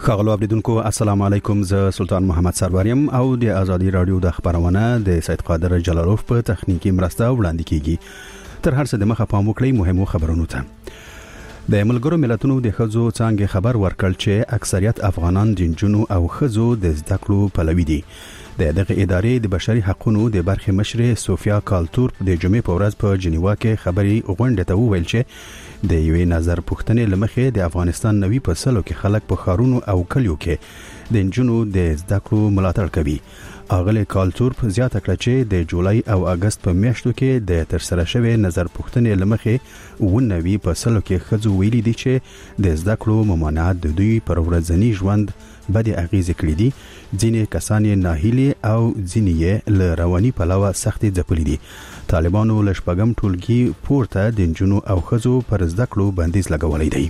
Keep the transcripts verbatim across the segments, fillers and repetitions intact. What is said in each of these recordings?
خاغلو اوریدونکو السلام علیکم، زه سلطان محمد سروریم او د ازادي رادیو د خبرونه د سید قادر جلالوف په تخنیکی مرسته وړاندې کیږي. تر هر څه د مخه پام وکړئ مهمو خبرونو ته. د ملګرو ملتونو د ښځو څنګه خبر ورکړ چې اکثریت افغانان د جنونو او ښځو د زده کړو پلوي دي. د دغه ادارې د بشري حقوقو د برخې مشر سوفیا کالتورپ د جمعې په ورځ په جنیوا کې خبري غونډه ته وویل چې د یوې نظر پوښتنې لمخې د افغانستان نوي په سلو کې خلک په خارونو او کلیو کې د جنونو د زده کړو ملاتړ کوي. اغله کالتورپ زیاته کړه چې د جولای او اگست په میاشتو کې د ترسره شوی نظر پوښتنې لمخې ونوي په سلو کې ښځو ویلي دي چې د زده کړو ممانعت د دوی پر ورځنی ژوند بد اغیزه کړې دي. ځینې کسان یې ناهیلي او ځینې یې له رواني پلوه سختي ځپلي دي. طالبانو له شپږم ټولګي پورته د جنونو او ښځو پر زده کړو بندیز لګولې دی.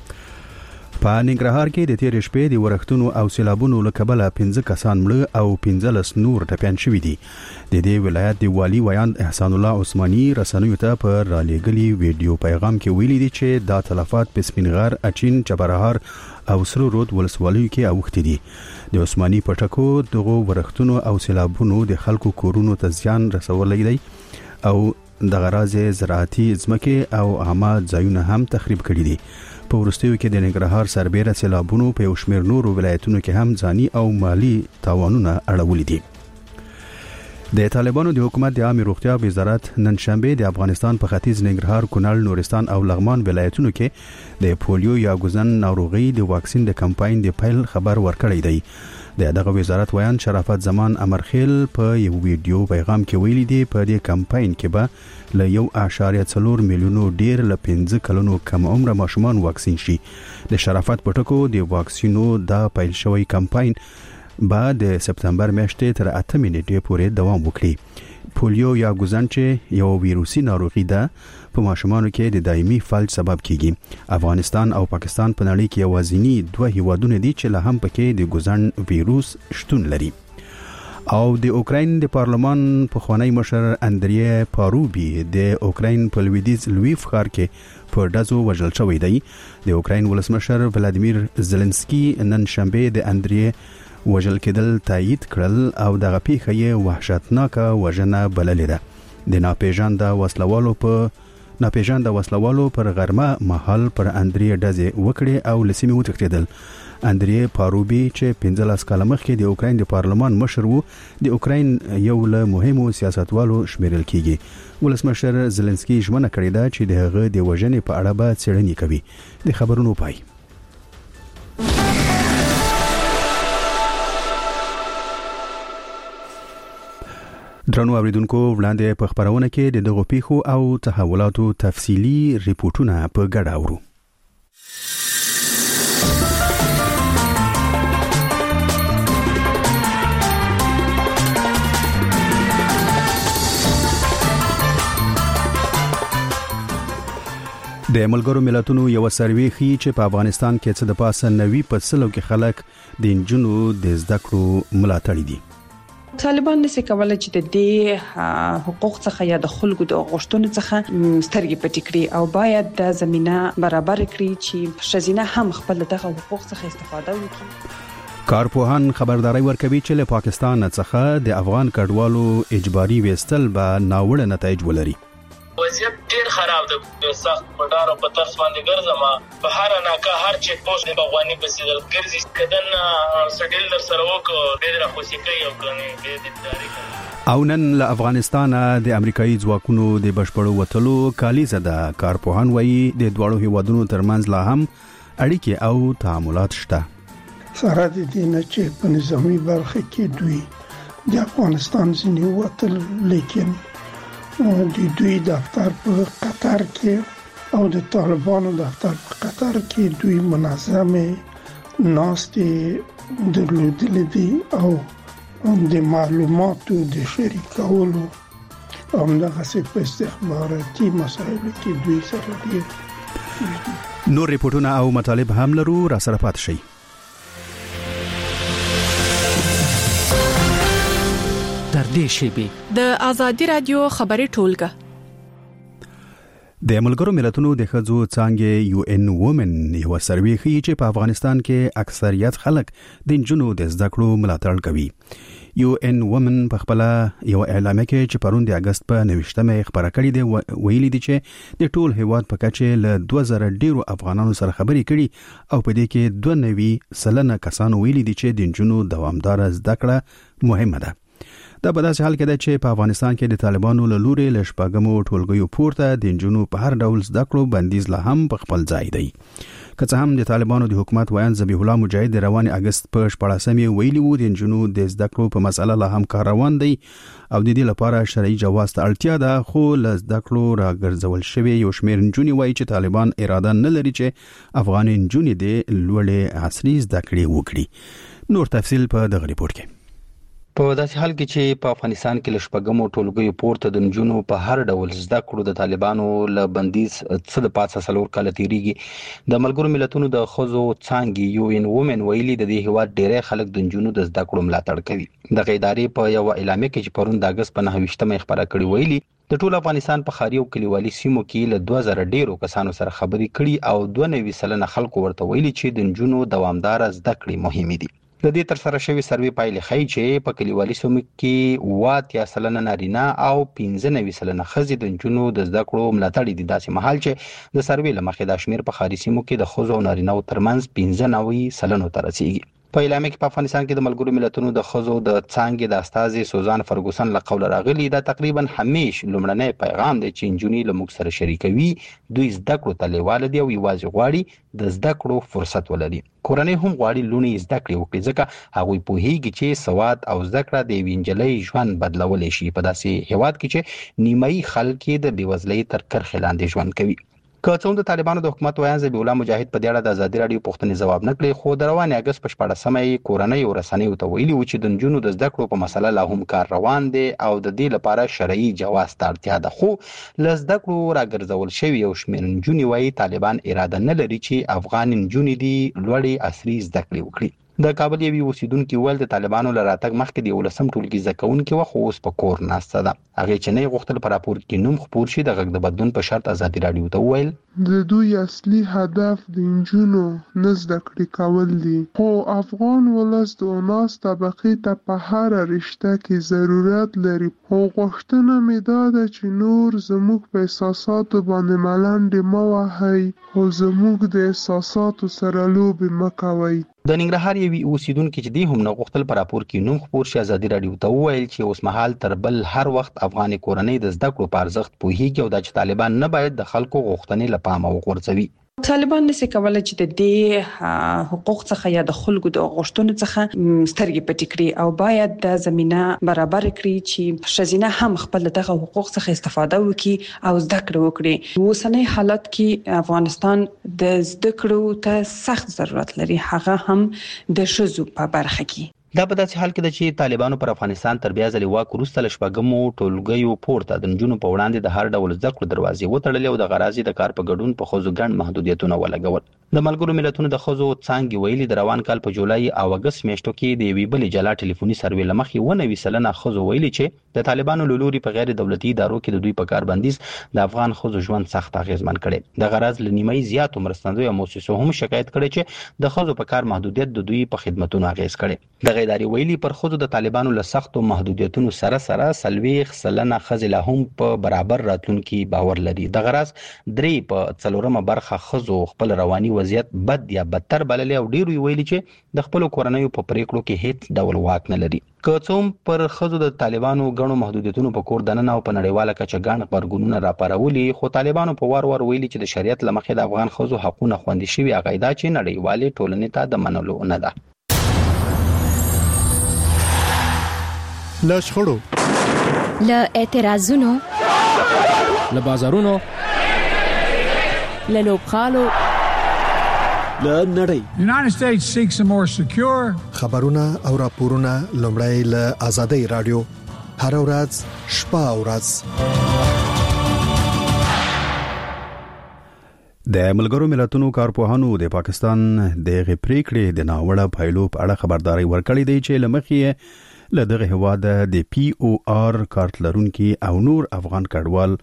په ننګرهار کې د تیر شپې د ورښتونو او سیلابونو له کبله پنځه کسان مړه او پنځلس نور ټپيان شوي دي. د دې ولایت د والی ویاند احسان الله عثماني رسنیو ته په رالېګلي ویډیو پیغام کې ویلي دي چې دا تلفات په سپینغر، اچین، چبرهار او سرو رود ولسوالیو کې اوښتي دي. د عثماني په ټکو دغه ورښتونو او سیلابونو د خلکو کورونو ته زیان رسولې دي او د غرازه زراعتي ځمکې او عامه ځایونه هم تخریب کړي دي. په ورستیو کې د ننګرهار سربېره سیلابونو په یو شمېر نورو ولایتونو کې هم ځاني او مالی تاوانونه اړولي دي. د طالبانو د حکومت د عامه روغتیا وزارت نن شنبه د افغانستان په ختیځ ننګرهار، کونړ، نورستان او لغمان ولایتونو کې د پولیو یا ګوزن ناروغي د واکسین د کمپاین د پیل خبر ورکړی دی. د دغه وزارت ویان شرافت زمان امرخیل په یو ویډیو پیغام کې ویلي دی په دې کمپاین کې به له یو اعشاریه څلور میلیونو ډیر له پنځه کلونو کم عمره ماشومان واکسین شي. د شرافت په ټکو د واکسینو د پیل شوی کمپاین بعد د سپتمبر میاشتې تر اته نیټې پورې دوام وکړي. پولیو یا ګوزن چې یو ویروسي ناروغي ده په ماشومانو کې د دایمي فلج سبب کیږي. افغانستان او پاکستان په نړۍ کې یوازینی دوه هیوادونه دي چې له هم پکې د ګوزن ویروس شتون لري. او د اوکراین د پارلمان په خوانی مشر اندری پاروبی د اوکراین په لویدیز لویف ښار کې په ډزو وژل شوی دی. د اوکراین ولسمشر ولادیمیر زيلنسکي نن شنبه د اندری وژل کېدل تایید کړل او دغه پیښه یې وحشتناکه وژنه بللې ده. د ناپېژانده وسلوالو په ناپېژانده وسلوالو پر غرمه مهال پر اندری ډزې وکړې او لسیمه وتښتېدل. اندری پاروبی چې پنځلس کاله مخکې د اوکراین د پارلمان مشر وو، د اوکراین یو له مهمو سیاستوالو شمیرل کیږي. ولسمشر زيلنسکي ژمنه کړې ده چې د هغه د وژنې په اړه به څېړنې کوي. د خبرونو پای. درنو اوریدونکو، وړاندې په خبرونه کې د دغو پیښو او تحولاتو تفصیلی ریپورتونه په ګډه اورو. د ملګرو ملتونو یو سروې ښیي چې په افغانستان کې څه د پاسه نوي په سلو کې خلک د جنونو د زده کړو ملاتړي دي. طالبان نشي کولای چې د دې حقوق څخه یا د خلکو د غوښتنو څخه سترګې پټې کړي او باید د زمينه برابر کړي چې شزینه هم خپل دغه حقوق څخه استفاده وکړي. کارپوهان خبرداري ورکوي چې له پاکستان څخه د افغان کډوالو اجباري وستل به ناوړه نتایج ولري. وضعیت ډیر خراب ده. سخت پټار او پتر باندې ګرځم په هر ناکه هر چیک پوسټ د بغوانی په سیدل ګرځي کدن سټیل در سره وکړو ډیر راخوشي کوي او کني د تاریخ او نن له افغانستان د امریکایي ځواکونو د بشپړو وټلو کالیزه ده. کارپوهان وایي د دوړو هیوادونو ترمنځ لا هم اړیکې او تعاملات شته. سره د دې نه چې په نظامی برخه کې دوی د افغانستان ځینې وټل لیکن د دوی دفتر په قطر کې او د طالبانو دفتر په قطر کې دوی منظمه ناستې درلودلې دي او د معلوماتو د شریکولو او دغه په استخباراتي مسایلو کې دوی سره دي. نور ریپورتونه او مطالب هم لرو، را سره پات شي. تر دې شیبې د ازادي رادیو خبري ټولګه د ملګرو ملتونو د ښځو څانګې یو ان وومن یو سروې ښیي چې په افغانستان کې اکثریت خلک د نجونو د زده کړو ملاتړ کوي. یو ان وومن په خپل یو اعلامیه کې چې پرون د اگست په نوښتمه خبره کړې ده ویلي دي چې د ټول هیواد په کچه له دوه زره ډیرو افغانانو سره خبرې کړي او په دې کې دوه نوي سلنه کسانو ویلي دي چې د نجونو دوامدار زده کړه مهمه ده. دا په داسې حال کې ده چې په افغانستان کې د طالبانو له لوري له شپږمو ټولګیو پورته د نجونو په هر ډول زده کړو بندیز لا هم په خپل ځای دی. که څه هم د طالبانو د حکومت ویان ذبیح الله مجاهد د روان اگست په شپاړسمې ویلي وو د نجونو د زده کړو په مسله لا هم کار روان دی او د دې لپاره شرعي جواز ته اړتیا ده، خو له زده کړو راګرځول شوی یو شمېر نجونې وایي چې طالبان اراده نه لري چې افغان نجونې د لوړې عصري زده کړې وکړي. نور تفصیل په دغه ریپورت کې. په داسې حال کې چې په افغانستان کې له شپږمو ټولګیو پورته د نجونو په هر ډول زده کړو د طالبانو له بندیز څه د پاسه څلور کاله تیریږي، د ملګرو ملتونو د ښځو څانګې یو ان وومن ویلي د دې هیواد ډېری خلک د نجونو د زده کړو ملاتړ کوي. دغه ادارې په یو اعلامیه کې چې پرون د اگست په نهه ویشتمه خبره کړې ویلي د ټول افغانستان په ښاري او کلیوالي سیمو کې له دوه زره ډیرو کسانو سره خبرې کړي او دوه نوي سلنه خلکو ورته ویلي چې د نجونو دوامدار زده کړې مهمې دي. د دې تر سره شوی سروې پایلې ښیي چې په کلیوالي سیمو کې اووه اتیا سلنه نارینه او پنځه نوي سلنه ښځې د نجونو د زده کړو ملاتړ دي، داسې مهال چې د سروې له مخې دا شمېر په ښاري سیمو کې د ښځو او نارینه‌و ترمنځ پنځه نوي سلنو ته رسیږي. په اعلامیه کې په افغانستان کې د ملګرو ملتونو د ښځو د څانګې د استازي سوزان فرګوسن له قوله راغلي دا تقریبا همیش لومړنی پیغام دی چې نجونې له موږ سره شریکوي، دوی زده کړو ته لیواله دي او یوازې غواړي د زده کړو فرصت ولري. کورنۍ هم غواړي لوڼې زده کړې وکړي ځکه هغوی پوهیږي چې سواد او زده کړه د یوې نجلۍ ژوند بدلولی شي په داسې هیواد کې چې نیمایي خلک یې د بېوزلۍ تر کرښې لاندې ژوند کوي. که څه هم د طالبانو د حکومت ویان ذبیح الله مجاهد په دې اړه د ازادي راډیو پوښتنې ځواب نه کړی، خو د روان اگست په شپاړسمه یې کورنۍ او رسنیو ته ویلي و چې د نجونو د زده کړو په مسله لا هم کار روان دی او د دې لپاره شرعي جواز ته اړتیا ده، خو له زده کړو راګرځول شوي یو شمېر نجونې وایي طالبان اراده نه لري چې افغان نجونې دي لوړې عصري زده کړې وکړي. د کابل یوې اوسیدونکي ویل د طالبانو له راتګ مخکې د یولسم ټولګي زده کوونکې وه خو اوس په کور ناسته ده. هغې چې نه یې غوښتل په راپور کې نوم خپور شي د غږ د بدلون په شرط ازادي راډیو ته وویل د دوی اصلي هدف د نجونو نه زده کړې کول دي، خو افغان ولس د ناس طبقې ته په هره رشته کې ضرورت لري. خو غوښتنه مې دا ده چې نور زموږ په احساساتو باندې ملنډې مه وهئ خو زموږ د احساساتو سره لوبې مه کوئ. د ننګرهار یوې اوسیدونکي چې دی هم نه غوښتل په راپور کې نوم خپور شي ازادي راډیو ته وویل چې اوس مهال تر بل هر وخت افغاني کورنۍ د زده کړو په ارزښت پوهیږي او دا چې طالبان نه باید د خلکو غوښتنې له پامه وغورځوي. طالبان نشي کولای چې د دې حقوق څخه یا د خلکو د غوښتنو څخه سترګې پټې کړي او باید د زمينه برابر کړي چې ښځینه هم خپل دغه حقوق څخه استفاده وکړي او زده کړه وکړي. اوسنۍ حالت کې افغانستان د زده کړو ته سخت ضرورت لري، هغه هم د ښځو په برخه کې. دا په داسې حال کې ده چې طالبانو پر افغانستان تر بیا ځلې واک وروسته له شپږمو ټولګیو پورته د نجونو په وړاندې د هر ډول زده کړو دروازې وتړلې او د غرازي د کار په ګډون په ښځو ګڼ محدودیتونه ولګول. د ملګرو ملتونو د ښځو څانګې ویلي د روان کال په جولای او اګست میاشتو کې د یوې بلې جلا ټلیفوني سروې له مخې اووه نوي سلنه ښځو ویلي چې د طالبانو له لوري په غیر دولتي ادارو کې د دوی په کار بندیز د افغان ښځو ژوند سخت اغیزمن کړی. د غرض له نیمایي زیاتو مرستندویو مؤسسو هم شکایت کړی چې د ښځو په کار محدودیت د دوی په خدمتونو اغیز کړی. دغه ادارې ویلي پر ښځو د طالبانو له سختو محدودیتونو سره سره څلوېښت سلنه ښځې لا هم په برابر راتلونکي باور لري. دغه راز درې په څلورمه برخه ښځو خپل رواني وضعیت بد یا بدتر بللی او ډېرو یې ویلي چې د خپلو کورنیو په پریکړو کې هیڅ ډول واک نه لري. که څه هم پر ښځو د طالبانو ګڼو محدودیتونو په کور دننه او په نړیواله کچه ګڼ غبرګونونه راپارولي، خو طالبانو په وار وار ویلي چې د شریعت له مخې د افغان ښځو حقونه خوندي شوي، هغه دا چې نړیوالې ټولنې ته د منلو نه ده. له شخړو، له اعتراضونو، له بازارونو، له لوبغالو، له نړۍ. United States seeks a more secure خبرونه او راپورونه لومړی له آزادۍ رادیو هر ورځ شپه او ورځ. د ملګرو ملتونو کارپوهانو د پاکستان د غپریکړې د ناوړه پایلو په اړه خبرداري ورکړې دی چې لمخې له دغه هواده د پی او آر کارت لرونکي او نور افغان کډوال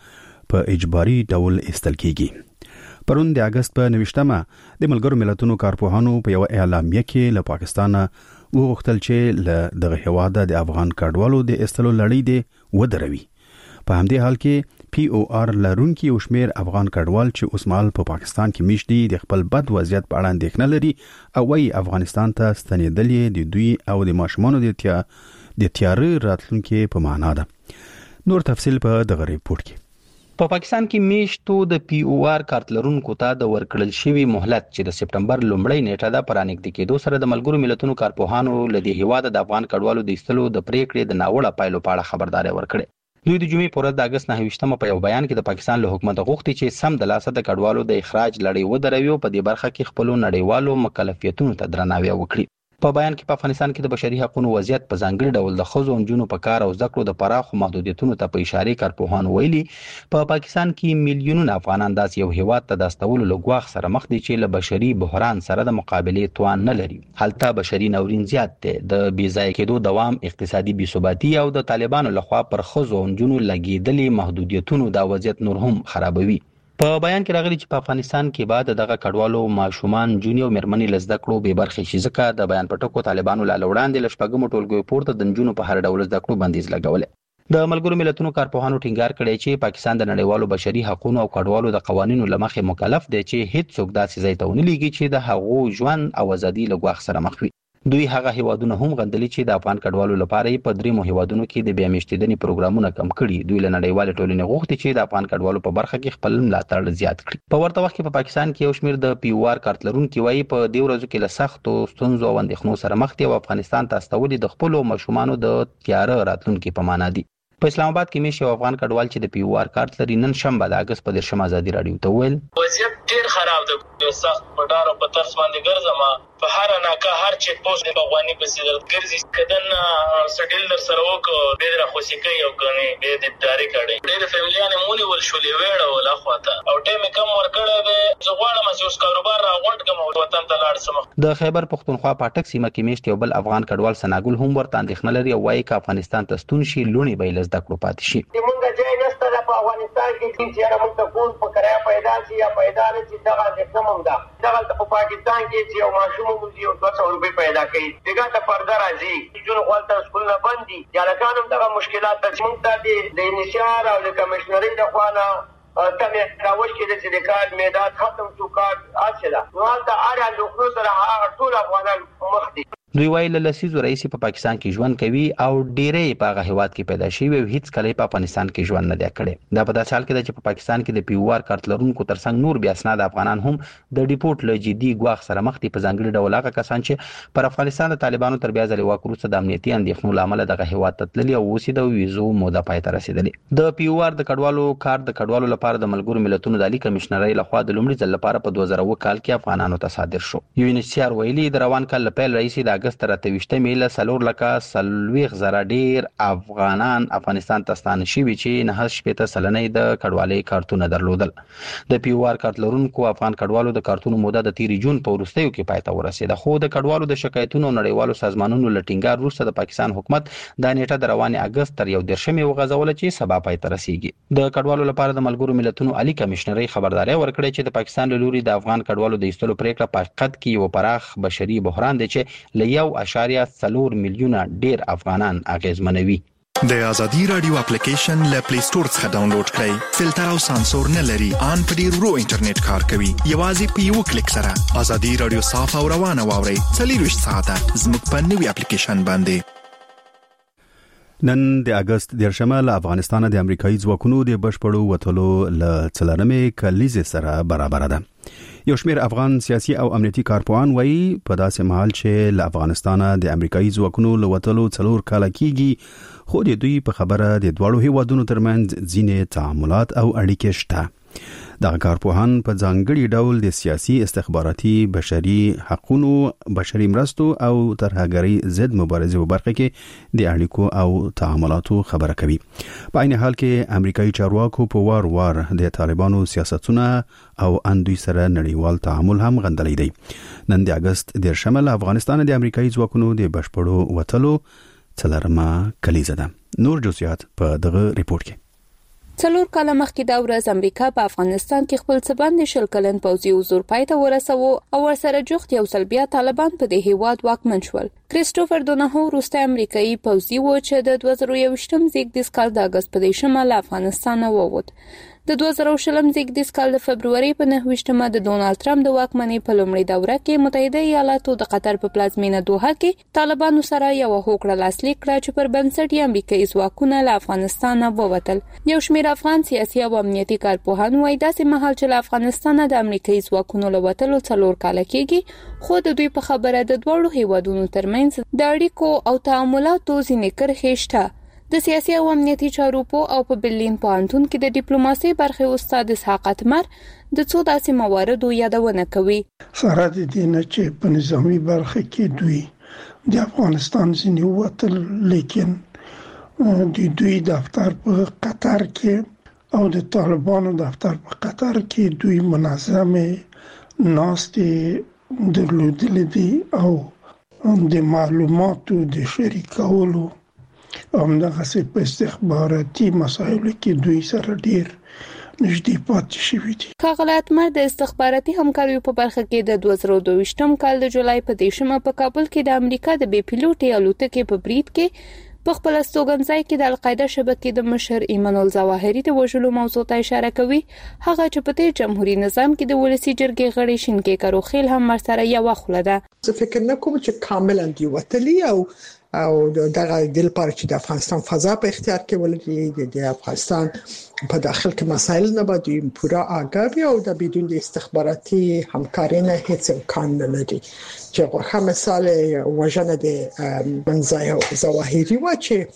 په اجباري ډول استل کیږي. پرون د اگست په نوښتمه د ملګرو ملتونو کارپوهانو په یو اعلامیه کې له پاکستان وغوښتل چې له دغه هیواد د افغان کډوالو د استلو لړۍ دی ودروي. په همدې حال کې پی او آر لرونکي او شمیر افغان کډوال چې اوسمهال په پاکستان کې میشت دي د خپل بد وضعیت په اړه اندېښنه لري او وايي افغانستان ته ستنېدل د دوی او د ماشومانو د تیا د تیاري راتلونکي په معنا ده. نور تفصیل په دغه ریپورت کې. په پاکستان کې میشتو د پی او آر کارت لرونکو ته د ورکړل شوی مهلت چې د سپټمبر لومړۍ نیټه د پرانګد کېدو سره د ملګرو ملتونو کارپوهانو له دې هیواد د افغان کډوالو د ایستلو د پریکړې د ناوړه پایلو په اړه خبرداري ورکړه. دوی د جمعې پر ورځ د اگست نهه ویشتمه په یو بیان کې د پاکستان له حکومت غوښتي چې سم د لاسه د کډوالو د اخراج لړۍ ودروي او په دې برخه کې خپل نړیوالو مکلفیتونو ته درناوی وکړي. په بیان کې په افغانستان کې د بشري حقوقو وضعیت په ځانګړي ډول د ښځو او نجونو په کار او زده کړو د پراخو محدودیتونو ته په اشاره کارپوهانو ویلي په پا پاکستان کې میلیونونه افغانان داسې یو هیواد ته د استولو له ګواښ سره مخ دي چې له بشري بحران سره د مقابلې توان نه لري. هلته بشري ناورین زیات دی، د بې ځای کېدو دوام، اقتصادي بېثباتي او د طالبانو لخوا پر ښځو او نجونو لګېدلي محدودیتونو دا وضعیت نور هم خرابوي. په بیان کې راغلي چې په افغانستان کې بعد دغه کډوالو ماشومان جونیو مرمنې لزده کړو به برخه شي، ځکه د بیان پټکو طالبانو لا وړاندې لشپګمو ټولګیو پورته د نجونو په هر ډول زده کړو بندیز لګول. د ملګرو ملتونو کارپوهانو ټینګار کړی چې پاکستان د نړیوالو بشري حقوقو او کډوالو د قوانینو لمخې مکلف دی چې هیڅ څوک داسې ځای ته ونه لېږي چې د هغو ژوند او ازادي له ګواښ سره مخ وي. دوی هغه هیوادونه هم غندلي چې د افغان کډوالو لپاره په دریمو هیوادونو کې د بیا میشتېدنې پروګرامونه کم کړي. دوی له نړیوال ټولنې غوښتي چې د افغان کډوالو په برخه کې خپل ملاتړ زیات کړي. په ورته وخت کې په پاکستان کې یو شمیر د پی او آر کارت لرونکي وایي په دې ورځو کې له سختو ستونزو او اندېښنو سره مخ دي او افغانستان ته استولي د خپل ماشومانو د تیاره راتلونکي په معنا دي. په اسلام آباد کې میشي افغان کډوال چې د پی او آر کارت لري نن شنبه د اگست په دیرشم ازادي رادیو ته ویل وضعیت ډیر خراب دی، سخت پټار او په ترس باندې ګرځم په هر ناکه هر چیک پوسټ د بغوانی په سیدل ګرځي کدن سټیل در سره وک به را خوشی کوي او کني به د تاریخ کړي ډیر فیملیانه مونږ ول شولې وېړه ولا خواته او ټیم کم ورکړه به زغواړم چې اوس کاروبار راغونډ کوم وطن ته لاړ سم. د خیبر پختونخوا پټک سیمه کې میشت یو بل افغان کډوال سناګل هم ورته اندېښنه لري او وايي چې افغانستان ته ستون شي لونی به لزده کړو پاتې شي. موږ ځای نشته په افغانستان کې چې موږ ته کول په کرایه پیدا شي یا پیدا نه شي دغه څه موږ دا دغه په پاکستان کې چې یو ماشوم موږ یو دوه سوه روپۍ پیدا کوي دغه ته پرده راځي جون خپل سکولونه بندي یا لکانم دغه مشکلات د موږ ته د انشار او د کمشنري د خوانه تمه راوښ کې د ذکر میدان ختم شو کار اصله نو دا اړه د خپل سره هغه ټول افغانان مخ دي. دوی وایي له لسیزو رئیس په پاکستان کې ژوند کوي او ډېرې په هغه هیواد کې پیدا شوی او هیڅ کله په افغانستان کې ژوند نه دی کړی. دا په داسې حال کې ده چې په پاکستان کې د پی او آر کارت لرونکو ترڅنګ نور بیا اسناد افغانان هم د ډیپورت له جدي ګواښ سره مخ دي، په ځانګړي ډول هغه کسان چې پر افغانستان د طالبانو تر بیا ځلې واک وروسته د امنیتي اندېښنو له امله دغه هیواد ته تللي او اوس د ویزو موده پای ته رسېدلې. د پی او آر د کډوالو کار د کډوالو لپاره د ملګرو ملتونو د عالی کمشنرۍ لخوا د لومړي ځل لپاره په دوه زره اووه کال کې افغانانو ته صادر شو. یو ان ایچ سی آر ویلي د روان کال له پیل راهیسې د اګست تر اته ویشتمې میله سلور لکه سلويخ زره ډیر افغانان افغانستان ته ستانه شوي چې نه شپېته سلنې د کډوالۍ کارتونه درلودل. د پی او آر کارت لرونکو افغان کډوالو د کارتونو موده د تیر جون په وروستیو کې پای ته ورسېده، خو د کډوالو د شکایتونو نړیوالو سازمانونو له ټینګار وروسته د پاکستان حکومت دا نیټه د روان اگست تر یو دیرشمې وغځوله چې سبا پای ته رسیږي. د کډوالو لپاره د ملګرو ملتونو عالی کمشنرۍ خبرداري ورکړې چې د پاکستان له لوري د افغان کډوالو د ایستلو پریکړه په حقیقت کې یو پراخ بشري بحران دی چې له یو اشاریه څلور میلیونه ډیر افغانان اغیزمنوي. د ازادي رادیو اپلیکیشن له پلی سٹور څخه ډاونلوډ کړئ. فلټر او سانسور نه لري، ان په ډیر ورو انټرنیټ کار کوي. یوازې په یو کلیک سره ازادي رادیو صاف او روانه واورئ. څلور ساعته زموږ په نوي اپلیکیشن باندې. نن د اگست دیرشمه له افغانستان د امریکایي ځواکونو د بشپړو وټلو له څلورمې کلیزې سره برابر ده. یو شمیر افغان سیاسي او امنیتي کارپوهان وایي په داسې مهال چې له افغانستان د امریکایي ځواکونو له وټلو څلور کاله کیږي، خو د دوی په خبره د دواړو هیوادونو ترمنځ ځینې تعاملات او اړیکې شته. دغه کارپوهان په ځانګړي ډول د سیاسي، استخباراتي، بشري حقوقو، بشري مرستو او ترهګرۍ ضد مبارزې په برخه کې د اړیکو او تعاملاتو خبره کوي. په عین حال کې امریکایي چارواکو په وار وار د طالبانو سیاستونه او اندوی سره نړیوال تعامل هم غندلی دی. نن د اگست دیرشمه له افغانستان د امریکایي ځواکونو د بشپړو وټلو څلورمه کلیزه ده. نور جزئیات په دغه ریپورت کې. څلور کاله مخکې دا ورځ امریکا په افغانستان کې خپل څه باندې شل کلن پوځي حضور پای ته ورسوه او ورسره جوخت یو سل بیا طالبان په دې هیواد واکمن شول. کریسټوفر دونهو وروسته امریکایي پوځي و چې د دوه زره یوویشتم زیږدیز کال د اګست په دیشمه له افغانستان ووت. د دوه زره شلم زیږدیز کال د فبرवरी په نهه ویشتمه د ډونالد ټرمپ د واکمنۍ په لومړۍ دوره کې متحده ایالاتو د قطر په پلازمینه دوحه کې طالبانو سره یو هوکړه لاسلیک کړه چې پر بنسټ یې امریکایي ځواکونه له افغانستان ووتل. یو شمېر افغان سیاسي او امنیتي کارپوهان وايي داسې مهال چې له افغانستان د امریکایي ځواکونو له وتلو څلور کاله کېږي خو د دوی په خبره د دوړو هیوادونو ترمنځ د اړیکو او تعاملاتو ځینې کرښې شته. د سیاسي او امنیتي چارو په او په برلین پوهنتون کې د ډیپلوماسي برخې استاد اسحاق اتمر د څو داسې مواردو یادونه کوي. سره د دې نه چې په نظامی برخه کې دوی د افغانستان ځینې وتل، لیکن د دوی دفتر په قطر کې او د طالبانو دفتر په قطر کې دوی منظمه ناستې درلودلې دي او د معلوماتو د شریکولو همدغه سي په استخباراتي مسایلو کې دوی سره ډیر نږدې پاتې شوي دي. ښاغلی اتمر د استخباراتي همکاریو په برخه کې د دوه زره دوه کال د جولای په دیشمه په کابل کې د امریکا د بې پیلوټي الوتکې په برید کې په خپل استوګنځای کې د القاعده شبکې د مشر ایمان الظواهری د وژلو موضوع ته اشاره کوي. هغه چې په دې جمهوریت نظام کې د ولسی جرګې غړي شینکې کاروخیل هم ورسره یو خوله ده. زه فکر نه کوم چې کاملا دی وتلی او او دغه د لپاره چې د افغانستان فضا په اختیار کې ولري د افغانستان په داخل کې مسایل نه باندې پورا آگاهی او د بدون د استخباراتي همکارۍ نه هیڅ امکان نه لري. چې واخا مثال وژنه د منځای ظواهری و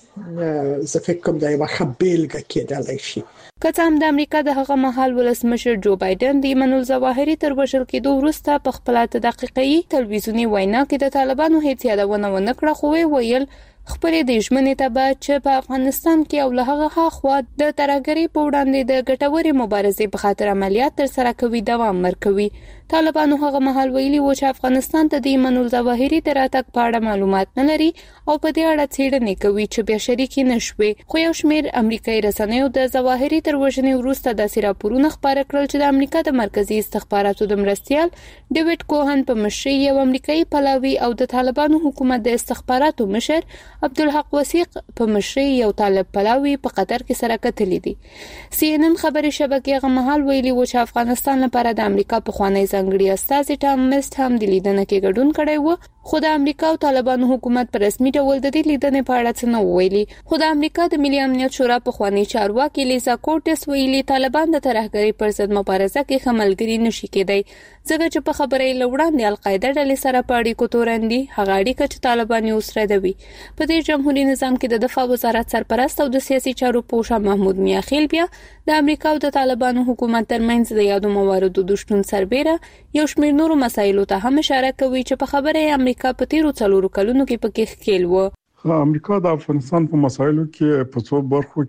چې زه فکر کوم دا یو خبرګه کېدلای شي. که څه هم د امریکا د هغه مهال ولسمشر جو بایدن د ایمان الظواهری تر وژل کېدو وروسته په خپل دقیقي تلویزیونی وینا کې د طالبانو هیڅ یادونه ونه کړه، خو ویل خپل د ژمنې ته به چې په افغانستان کې او له هغه خوا د ترهګرۍ په وړاندې د ګټورې مبارزې په خاطر عملیات تر سره کوي دوام ورکوي. طالبانو هغه مهال ویلي و چې افغانستان ته د ایمان الظواهری د راتګ په اړه معلومات نه لري او په دې اړه څېړنې کوي چې بیا شریک نشوي. خو یو شمېر امریکایي رسنیو د ظواهری تر وژنې وروسته داسې راپورونه خپاره کړل چې د امریکا د مرکزی استخباراتو د مرستیال ډیوډ کوهن په مشرۍ یو امریکایي پلاوی او د طالبانو حکومت د استخباراتو مشر عبدالحق وثیق په مشرۍ یو طالب پلاوی په قطر کې سره کتلې دي. سی ان ان خبري شبکې هغه مهال ویلي و چې افغانستان لپاره د امریکا په خوانی ځانګړي استازي ټام مست هم د لیدنې کې ګډون کړی و، خو د امریکا او طالبانو حکومت په رسمي ډول د دې لیدنې په اړه څه نه ویلي. خو د امریکا د ملي امنیت شورا په خوانی چارواکي لیزا کورټس ویلي طالبان د ترهګرۍ پر ضد مبارزه کې خملګری نشي کېدای، ځکه چې په خبرې لوړاندې القاعده ډلې سره په اړیکو تورندي هغه اړیکه چې طالبان یې اوس ردوي. په دې جمهوریت نظام کې د دفاع وزارت سرپرست او د سیاسي چارو پوښ محمود میاخیل بیا د امریکا او د طالبانو حکومت ترمنځ د یادو مواردو د شتون سربېره یو شمېر نورو مسایلو ته هم اشاره کوي چې په خبره امریکا په تیرو څلورو کلونو کې پکې ښکېل و. امریکا د افغانستان په مسایلو کې په څو برخو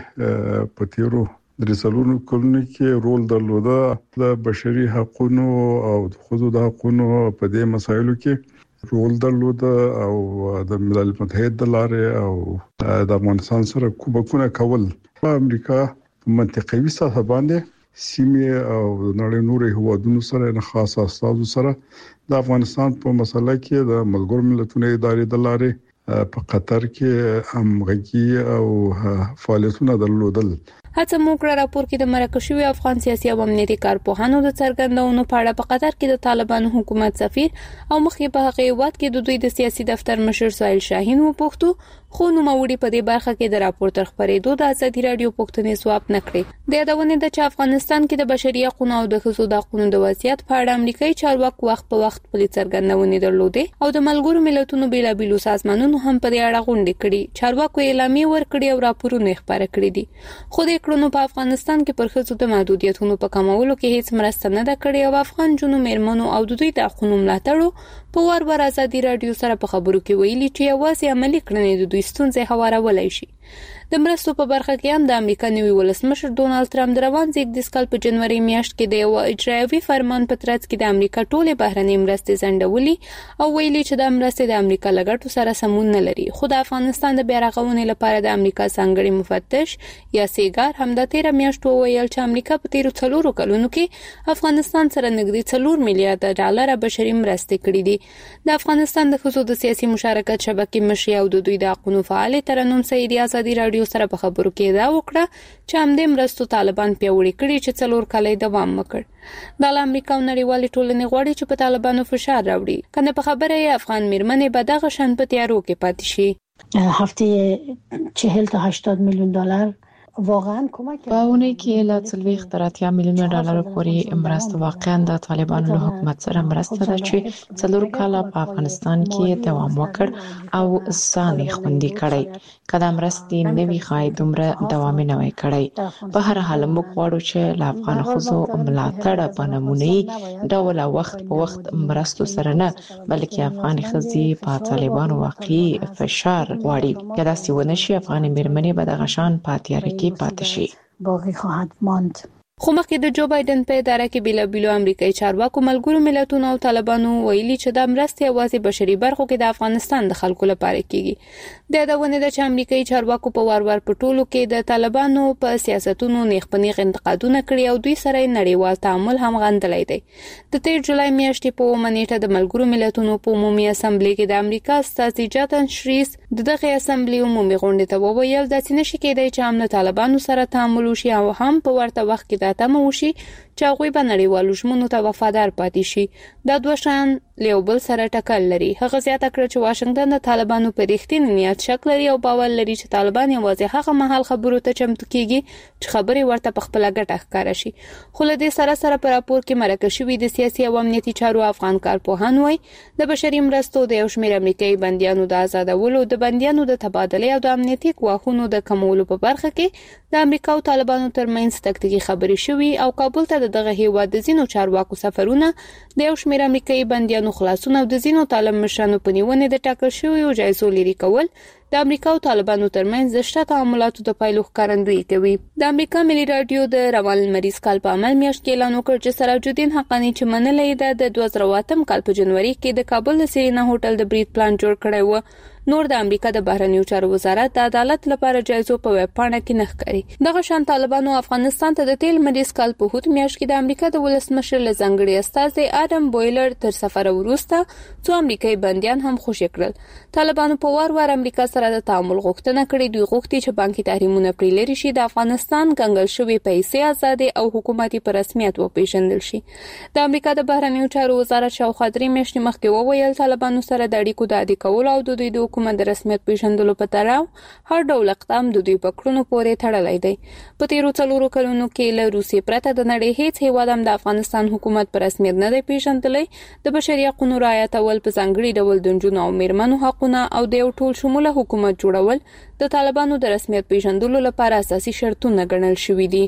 کې په تیرو درې څلورو کلونو کې رول درلوده. د بشري حقوقو او د ښځو د حقوقو په دې مسایلو کې رول درلوده او د ملل متحد د لارې او د افغانستان سره کومکونه کول. امریکا په منطقوي سطح باندې سیمه او نړۍ نورو هیوادونو سره نه خاص استازو سره د افغانستان په مسله کې د ملګرو ملتونو ادارې د لارې په قطر کې همغږي او فعالیتونه درلودل. هڅه مو کړه راپور کې د مرکه شوی افغان سیاسي او امنیتي کارپوهانو د څرګندونو په اړه په قطر کې د طالبانو حکومت سفیر او مخکې په هغه وخت کې د دوی د سیاسي دفتر مشر سهیل شاهین وپوښتو، خو نو موري په دې برخه کې د راپور تر خبرېدو د ازادي رادیو پوښتنې ځواب نه کړی. د یادونه د چې افغانستان کې د بشري حقوقو او د ښځو د حقوقو د وضعیت په اړه امریکایي چارواکو وخت په وخت خپل څرګندونې درلودې او د ملګرو ملتونو بیلابیلو سازمانونو هم په دې اړه غونډې کړې. چارواکو اعلامیه ورکړې او راپورونه خبره کړې دي، خو د کړنو په افغانستان کې پر ښځو د محدودیتونو په کمولو کې هیڅ مرسته نه ده کړې او افغان جنو میرمنو او د دوی د حقوقو ملاتړو په ور ور ازادي رادیو سره په خبرو کې ویلي چې یوازې عملی کړنې د دوی ستونزې هوارولای شي. د مرستو په برخه کې هم د امریکا نوي ولسمشر ډونالد ټرمپ د روان زیږدیز کال په جنوري میاشت کې د یو اجرایوي فرمان په ترڅ کې د امریکا ټولې بهرنۍ مرستې ځنډولې او ویلي چې د مرستې د امریکا لګټو سره سمون نه لري. خو د افغانستان د بیا رغونې لپاره د امریکا ځانګړي مفتش یا سیګار هم د تیر میاشت وویل چې امریکا په تیرو څلورو کلونو کې افغانستان سره نږدې څلور میلیارډ ډالر بشري مرستې کړې دي. د افغانستان د ښځو د سیاسي مشارکت شبکې مشر او د دوی د حقوقو فعال ترنم سعیدی ازادي رادیو سره په خبرو کې دا وکړه چې همدې مرستو طالبان پیوړی کړي چې څلور کال دوام وکړ. د امریکا او نړیوالې ټولنې غواړي چې په طالبانو فشار راوړي کنه په خبره یې افغان میرمنې به دغه شان په تیارو کې پاتې شي. هفته چهل تا هشتاد میلیون دلار واقعا کمک په اونۍ کې له څلوېښت تر اتیا میلیونه ډالر پورې مرسته واقعا د طالبانو له حکومت سره مرسته ده چې څلور کاله په افغانستان کې دوام وکړ او ځان خوندي کړی. کله مرستې نوي خای دومره دوام نه وای کړی. په هر حال موږ غواړو چې له افغان خزو ملاتړ په نمونهي ډول وخت په وخت مرستو سره نه بلکې افغان خزي په طالبانو واقعي فشار غواړي. کله چې ونشي افغان میرمنې به د غشان پاتې کې پاتې شي. باقی خواهد ماند. خو مخکې د جو بایدن په اداره کې بیلا بیلو امریکایي چارواکو ملګرو ملتونو او طالبانو ویلي چې د مرستې اوازې بشري برخو کې د افغانستان د خلکو لپاره کیږي. د یادونه ده چې امریکایي چارواکو په وار وار په ټولو کې د طالبانو په سیاستونو نیغ په نیغ انتقادونه کړي او دوی سره نړیوال تعامل هم غندلای دی. د تیر جولای میاشتې په منېټه د ملګرو ملتونو په عمومي اسمبلی کې د امریکا استازي جاتن شریس دغه اسمبلی عمومي غونډې ته وویل د سینې شکیدای چې هم د طالبانو سره تعامل وشي او هم په ورته وخت کې د تمه وشي چې هغوی به نړیوالو ژمنو ته وفادار پاتې شي. دا دوه شیان له بل سره ټکر لري. هغه زیاته کړ چې واشنگټن د طالبانو په رښتینی نیت شک لري او باور لري چې طالبان یوازې هغه مهال خبرو ته چمتو کیږي چې خبرې ورته په خپل ګټه ښکارا شي. خو له دې سره سره په راپور کې مرکه شوی د سیاسي او امنیتي چارو افغان کارپوهان وایي د بشري مرستو د یو شمېر امریکایي بنديانو د آزادولو د بنديانو د تبادله او د امنیتي ګواښونو د کمولو په برخه کې د امریکا او طالبانو ترمنځ تکتیکي خبرې شوي او کابل ته دغه هیواد د زینو چارواکو سفرونه د یو شمېر امریکایي بنديانو خلاصون او د زینو طالب مشرانو په نیونې د ټاکل شویو جایزو لري کول د امریکا او طالبانو ترمنځ د شته تعاملاتو د پایلو ښکارندویي کوي. د امریکا ملي رادیو د روان لمریز کال په عمل میاشت کې اعلان وکړ چې سراج الدین حقانی چې منلې ده د دوه زره اتم کال په جنوري کې د کابل د سیرینا هوټل د برید پلان جوړ کړی و. نور د امریکا د بهرنیو چارو وزارت د عدالت لپاره جایزو په ویب پاڼه کې نه ښکاري. دغه شان طالبانو افغانستان ته د تیل مریض کال په هوت میاشت کې د امریکا د ولسمشر له ځانګړي استازي آدم بویلر تر سفر وروسته څو امریکایي بنديان هم خوشی کړل. طالبانو په وار وار امریکا سره د تعامل غوښتنه کړې. دوی غوښتي چې بانکي تحریمونه پرې لري شي، د افغانستان کنګل شوی پیسې آزاد او حکومتي په رسمیت وپیژندل شي. د امریکا د بهرنیو چارو وزارت شاوخوا درې میاشتې مخکې وویل طالبانو سره د اړیکو د عادي کولو او د دوی د حکومت د رسمیت پیژندلو په تړاو هر ډول اقدام د دوی په کړنو پورې تړلی دی. په تیرو څلورو کلونو کې له روسیې پرته د نړۍ هیڅ هیواد هم د افغانستان حکومت په رسمیت نه دی پیژندلی. د بشري حقوقو رعایتول په ځانګړي ډول د نجونو او میرمنو حقونه او د یو ټول شموله حکومت جوړول د طالبانو د رسمیت پیژندلو لپاره اساسي شرطونه ګڼل شوي دي.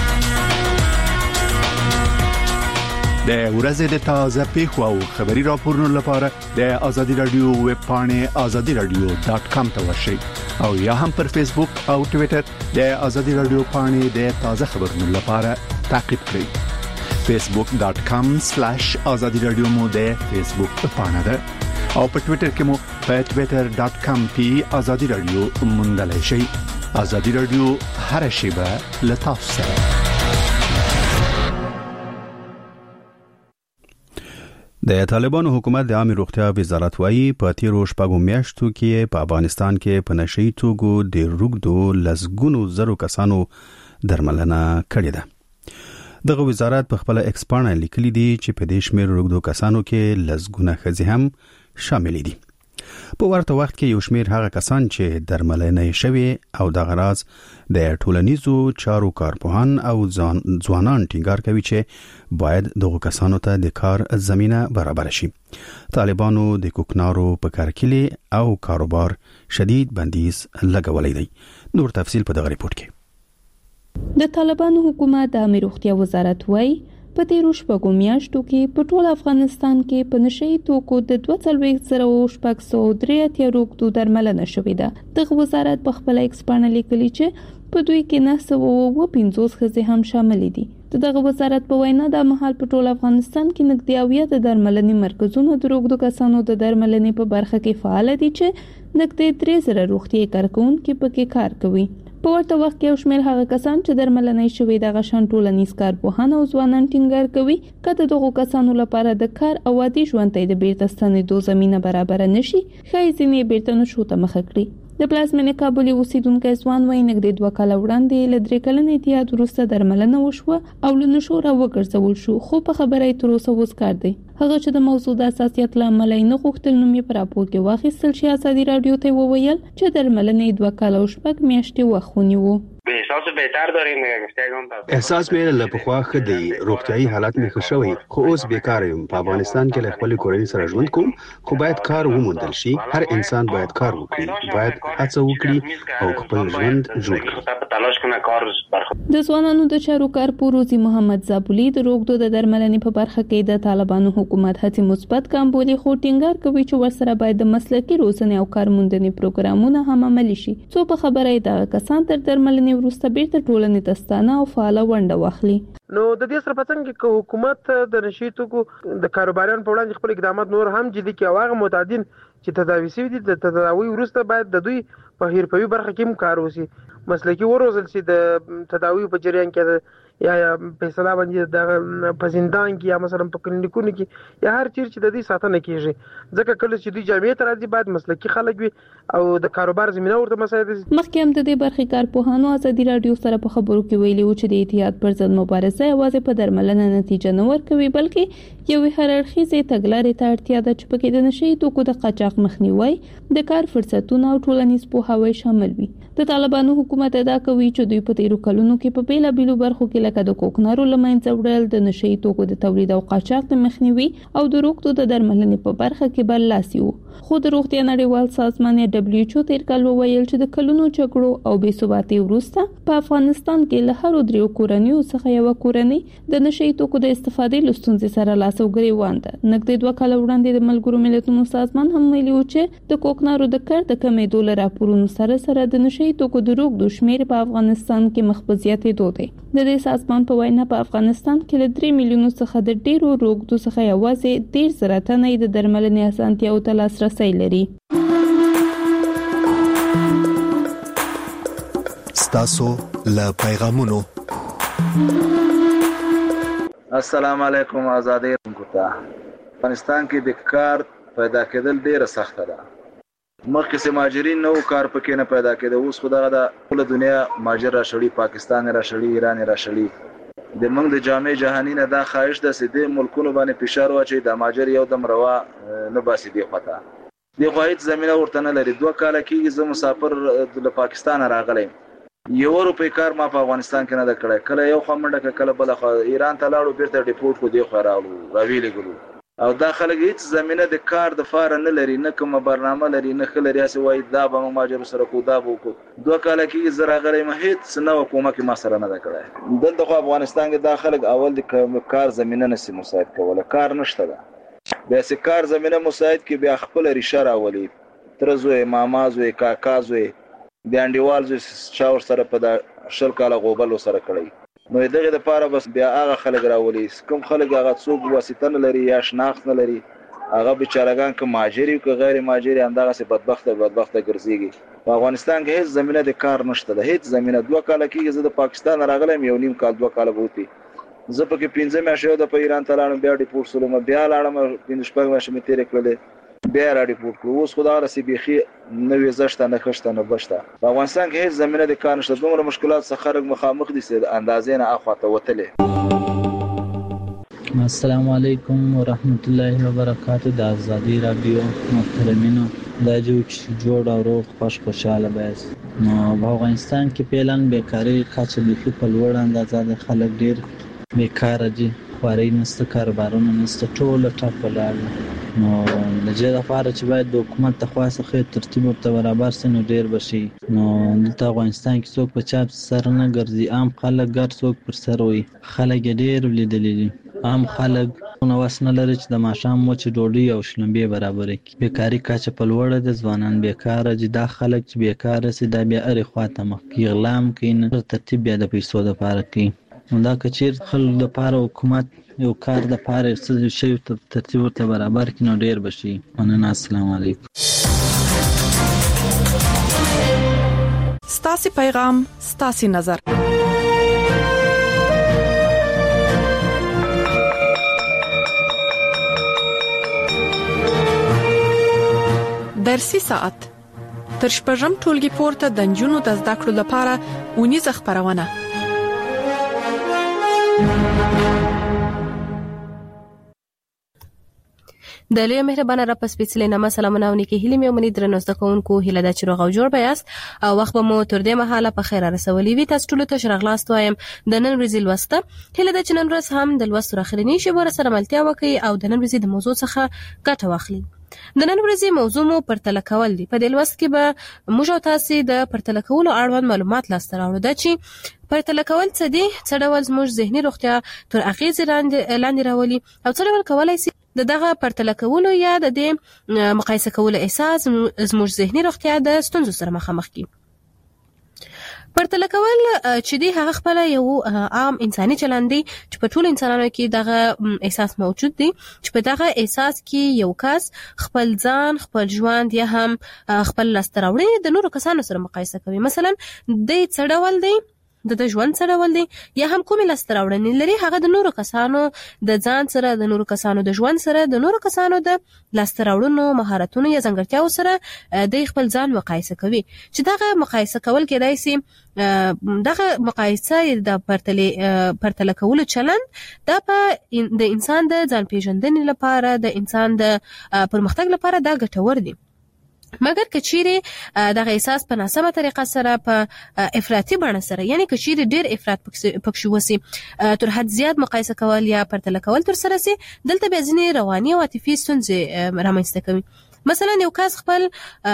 د ورځې د تازه پیښو او خبري راپورونو لپاره د آزادي رادیو ویب پاڼې آزادي رادیو ډاټ کام ته ورشئ او یا هم پر فیسبوک او ټوئیټر د آزادي رادیو پاڼې د تازه خبرونو لپاره تعقیب کړئ. فیسبوک ډاټ کام سلیش آزادي رادیو مو د فیسبوک پاڼه ده او په ټوئیټر کې مو په ټوئیټر ډاټ کام کې آزادي رادیو موندلای شئ. آزادي رادیو هر شیبه له تاسو سره. د طالبانو حکومت د عامه روغتیا وزارت وايي په تیرو شپږو میاشتو کې په افغانستان کې په نشي توګو د روغدو لسګونو زرو کسانو درملنه کړې ده. دغه وزارت په خپل ایکس پاڼه لیکلي دي چې په دې شمېر روغدو کسانو کې لسګونه ښځې هم شامل دي. په ورته وخت کې یو شمېر هغه کسان چې درملنه شوي او د غراض د ټولنیزو چارو کارپوهان او ځوانان ټینګار کوي چې باید دغه کسانو ته د کار زمينه برابر شي. طالبانو د کوکنارو په کارکلي او کاروبار شدید بندیز لګولې دی. نور تفصیل په دغه ریپورت کې. د طالبانو حکومت د عامه روغتیا وزارت وايي په تیرو شپږو میاشتو کې په ټول افغانستان کې په نشي توکو د دوه څلوېښت زره شپږ سوه درې اتیا روغتو درملنه شوې ده. دغه وزارت په خپل ایکس پاڼه لیکلي چې په دوی کې نه سوه اووه پنځوس ښځې هم شامل دي. د دغه وزارت په وینا د مهال په ټول افغانستان کې نږدې اویا د درملنې مرکزونو د روغتو کسانو د درملنې په برخه کې فعال دي چې نږدې درې زره روغتیايي کارکونکي پکې کار کوي. په ورته وخت کې یو شمېر هغه کسان چې درملنې شوي دغه شان ټولنیز کارپوهان او ځوانان ټینګار کوي که د دغو کسانو لپاره د کار او عادي ژوند ته د بیرته ستنېدو زمینه برابره نشي ښایي ځینې بیرته نشو ته مخه کړي. د پلازمینې کابل اوسیدونکی ځوان وایي نږدې دوه کاله وړاندې له درې کلن اتحاد وروسته درملنه وشوه او له نشو راوګرځول شو خو په خبره یې تر اوسه اوس کار دی. هغه چې د موضوع د حساسیت له امله یې نه غوښتل نوم یې په راپور کې واخیستل شي ازادي راډیو ته وویل چې درملنې دوه کاله او شپږ میاشتې وخت ونیو. احساس بهتر داریم احساس مې له پخوا ښه دی، روغتیايي حالت مې ښه شوی خو اوس بیکار یم. په افغانستان کې له خپل کورنۍ سره ژوند کوم خو باید کار وموندل شي. هر انسان باید کار وکړي، باید هڅه وکړي او خپل ژوند جوړ کړي. د ځوانانو د چارو کارپور روزي محمد زابولي د روغتو د درملنې په برخه کې د طالبانو حکومت هڅې مثبت ګام بولي خو ټینګار کوي چې ورسره باید د مسلکي روزنې او کارموندنې پروګرامونه هم عملي شي څو په خبره یې دغه کسان تر درملنې وروسته بیرته ټولنې ته ستانه او فعاله ونډه واخلي. نو د دې سره پڅنګ کې حکومت د نشي توکو د کاروباریانو په وړاندې خپل اقدامات نور هم جدي کړي او هغه معتادین چې تداوي شوي دي د تداوي وروسته باید د دوی په حرفوي برخه کې هم کار وشي، مسلکي وروزل شي د تداوي په جریان کې یا یا فیصله باندې د په زندان کې یا مثلا په کلینیکونو کې یا هر چیرې چې د دې ساتنه کیږي ځکه کله چې دوی جامعې ته راځي باید مسلکي خلک وي او د کاروبار زمينه ورته مساعد شي. مخکې هم د دې برخې کارپوهانو ازادي راډیو سره په خبرو کې ویلي و چې د اتحاد پر ضد مبارزه یوازې په درملنه نتیجه نه ورکوي بلکې یوې هررخیزې تګلارې ته اړتیا ده چې پکې د نشي توکو د قاچاق مخنیوي، د کار فرصتونو او ټولنیز پوهاوی شامل وي. د طالبانو حکومت ادعا کوي چې دوی په تیرو کلونو کې په بیلابیلو برخو کې لکه د کوکنارو لمنځه وړل، د نشي توکو د تولید او قاچاق د مخنیوي او د روغتو د درملنې په برخه کې برلاسي وو. خو د روغتیا نړیوال سازمان یا دبليو ایچ او تیر کال وویل چې د کلونو جګړو او بې ثباتۍ وروسته په افغانستان کې له هرو دریو کورنیو څخه یوه کورنۍ د نشي توکو د استفادې له ستونزې سره لاس او ګریوان ده. نږدې دوه کاله وړاندې د ملګرو ملتونو سازمان هم ویلي و چې د کوکنارو د کار د کمېدو له راپورونو سره سره د نشي توکو د روغتو شمېر په افغانستان کې مخ په زیاتېدو دی. د دې سازمان په وینا په افغانستان کې له درې میلیونو څخه د ډیرو روغتو څخه یوازې ډیر زره تنه د درملنې اسانتیاو ته لاسرسی لري. ستاسو له پیغامونو. السلام علیکم. آزادی رنګوتا افغانستان کې د کار پیدا کېدل ډیره سخته ده. مخکې سه ماجرین نو کار پکې نه پیدا کېده، اوس خدای دا ټول دنیا ماجر را شړی، پاکستان را شړی، ایران را شړی. د موږ د جامع جهانی نه دا خواهش ده چې د ملکونو باندې فشار واچي د ماجر یو دم روا نه باسي دی خطا دی غوایت زمينه ورته نه لري. دوه کال کې زه مسافر د پاکستان راغلی، یو روپې کار ما په افغانستان کې نه د کړای، کله یو خمنډه کله بل خو ایران ته لاړو بیرته ډیپورت کو دی خو راولو راویلې ګلو او دا خلک هیڅ زمينه د کار د فار نه لري، نه کوم برنامه لري، نه خلري اسي وای دا به ماجر سره کو دا بو کو. دوه کال کې زرا غړې ما هیڅ نه وکومه کې ما سره نه د کړای. دلته خو افغانستان کې دا خلک اول د کار زمينه نسي مساعد کوله، کار نشته ده. بیا سې کار زمينه مساعد کې بیا خپل ریشه راولي، ترزوې مامازوې کاکازوې د انډیوال زو شاور سره په دا شل کال غوبل سره کړی. نو دغه د پاره بس بیا هغه خلک راولي، کوم خلک هغه څوک واسطه نه لري یا شناخت نه لري، هغه بیچارهګان که ماجری او غیر ماجری همدغه سه بدبخت بدبخت ګرځيږي. په افغانستان کې هیڅ زمينه د کار نشته ده، هیڅ زمينه. دوه کال کې زه د پاکستان راغلم، یو نیم کال دوه کال بوتي زه پکې پنځه میاشتې د په ایران ته لاړم، بیا ډیپورت شوم، بیا لاړم پنځه شپږ میاشتې مې تیرې کړلې، بیا را ډیپورت کړو. اوس خدای راسي بيخي نوې زشته نه خشته نه بشته. په افغانستان کې هیڅ زمينه د کار نشته، دومره مشکلات څخه خلک مخامخ دي چې اندازې نه اخواته وتلې. السلام علیکم ورحمت الله وبرکاته. د آزادی رادیو محترمینو دا جوړ او روغ خوش خوشاله بس. نو په افغانستان کې پهلن بیکاری کچه بيخي په لوړ اندازه د خلک ډیر بیکار دي، خواري نشته، کاروبارونه نشته، ټول ټپ ولاړ. نو د دې لپاره چې باید د حکومت ته خاصه خیر ترتیب ورته برابر شي نو ډیر بشي. نو د افغانستان کې څوک په چا سر نه ګرځي، عام خلک ګر څوک پر سر وي. خلک ډیر لیدلې، عام خلک نو وسنه لري چې د ماشام مو چې ډوډۍ او شلمبې برابر کړي. بیکاری کچه په لوړه د ځوانان بیکاره دي. دا خلک چې بیکاره سي دا بیا اړ خواته مخ کې غلام کین ترتیب بیا د پیسو د لپاره کوي. نو دا کچیر خلک د لپاره حکومت یو کار د لپاره څه شی ترتیب ورته برابر کړي نو ډیر بشي. مننه. السلام علیکم. ستاسو پیغام ستاسو نظر. درسي ساعت تر شپږم ټولګي پورته د نجونو د زده کړو لپاره اونیزه خبرونه. د لوی مهربانه را په سپیڅلې نامه سلامونه او نیکی هیلې مې ومني درنو زده کوونکو هیله ده چې روغ او جوړ بیاست او وخت به مو تر دې مهاله په خیر رسولي وي. تاسو ټول ته شرغلاست وایم د نن ورځې لوسته. هیله ده چې نن ورځ هم د لوست راخرنی شی ور سره ملتیا وکړي او د نن ورځې د موضوع څخه ګټه واخلي. د نن ورځې موضوع مو پرتله کول دي. په دې لوست کې به موږ او تاسو د پرتله کولو اړوند معلومات لاسته راوړو. دا چې پرتله کول څه دي، څه ډول زموږ ذهني روغتیا تر اغیز لاندې راولي او څه ډول کولای شي د دغه پرتله کولو یا د دې مقایسه کولو احساس زموږ ذهني روغتیا د ستونزو سره مخامخ کړي. پرتله کول چې دی هغه خپل یو عام انساني چلند دی چې په ټول انسانانو کې دغه احساس موجود دی چې په دغه احساس کې یو کس خپل ځان، خپل ژوند یا هم خپل لاسته راوړنې د نورو کسانو سره مقایسه کوي. مثلا د څه ډول دی، د د ژوند سره ول دي یا هم کومې لاسته راوړنې لري هغه د نورو کسانو د ځان سره، د نورو کسانو د ژوند سره، د نورو کسانو د لاسته راوړنو، مهارتونو یا ځانګړتیاو سره د خپل ځان مقایسه کوي. چې دغه مقایسه کول کېدای شي دغه مقایسه د پرتله پرتله کولو چلند دا په د انسان د ځان پیژندنې لپاره، د انسان د پرمختګ لپاره دا ګټور دي. مګر کچيري دغه احساس په ناسمه طریقه سره په افراطي بڼه سره، یعنی کچيري ډیر افراط پکښ وسی، تر حد زیات مقایسه کول یا پرتله کول تر سره سي دلته به ځینې رواني او عاطفي ستونزې رامنځته کوي. مثلا یو کس خپل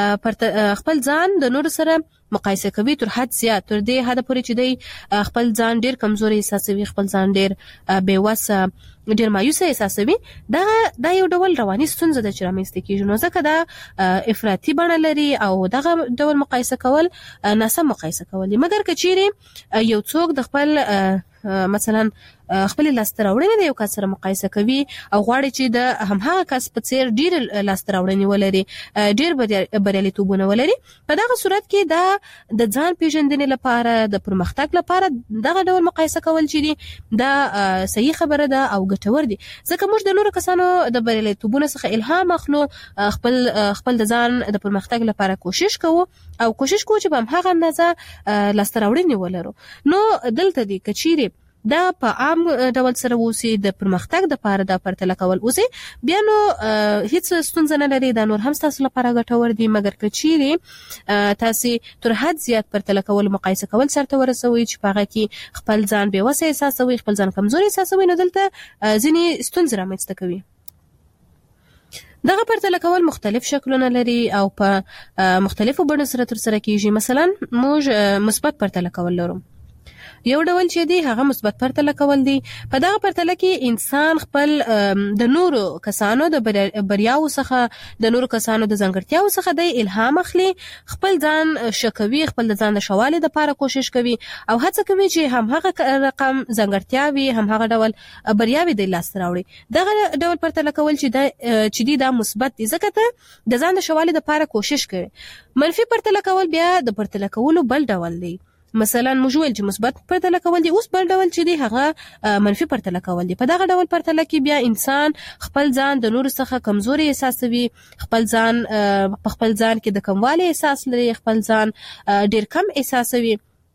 خپل ځان د نور سره مقایسه کوي تر حد زیات، تر دې حد پورې چې دی خپل ځان ډیر کمزوري احساسوي، خپل ځان ډیر بې وسه، ډیر مایوسه احساسوي. دا دا یو ډول رواني ستونزه ده چې رامنځته کیږي. نو ځکه دا افراطي بڼه لري او دغه ډول مقایسه کول ناسم مقایسه کول دي. مګر کچيري یو څوک د خپل مثلا خپل لاسته راوړنې د یو کس سره مقایسه کوي او غواړي چې د همهغه کس په څیر ډیر لاسته راوړنې ولري، ډیر بریالیتوبونه ولري، په دغه صورت کې دا د ځان پیژندنې لپاره، د پرمختګ لپاره دغه ډول مقایسه کول چې دي دا صحیح خبره ده او ګټور دي. ځکه موږ د نورو کسانو د بریالیتوبونو څخه الهام اخلو، خپل خپل د ځان د پرمختګ لپاره کوشش کوو او کوشش کوو چې په همهغه اندازه لاسته راوړنې ولرو. نو دلته دي کچيري دا په عام ډول سره وسی د پرمختګ د لپاره د پرتله کول وسی بیا نو هیڅ ستونزه نه لري، دا نور هم تاسو لپاره ګټور دي. مګر کچيري تاسو تر حد زیات پرتله کول، مقایسه کول سره ورسوي چې په هغه کې خپل ځان بې وسه احساسوي، خپل ځان کمزوري احساسوي، نو دلته ځینې ستونزې رامنځته کوي. دغه پرتله کول مختلف شکلونه لري او په مختلفو بڼو سره تر سره کیږي. مثلا موږ مثبت پرتله کول لرو. یو ډول چې دی هغه مثبت پرتله کول دی. په دغه پرتله کې انسان خپل د نورو کسانو د بریاو څخه، د نورو کسانو د ځانګړتیاو څخه د الهام اخلي، خپل ځان شکوي، خپل ځان د شوالي لپاره کوشش کوي او هڅه کوي چې هم هغه رقم ځانګړتیاوي، هم هغه ډول بریاوي د لاس راوړي. دغه ډول پرتله کول چې دا چې دی دا مثبت دی، ځکه ته د ځان د شوالي لپاره کوشش کوي. منفي پرتله کول بیا د پرتله کولو بل ډول دی. مثلا موږ ویل چې مثبت پرتله کول دي، اوس بل ډول چې دی هغه منفي پرتله کول دي. په دغه ډول پرتله کې بیا انسان خپل ځان د نورو څخه کمزوري احساسوي، خپل ځان په خپل ځان کې د کموالي احساس لري، خپل ځان ډیر کم احساسوي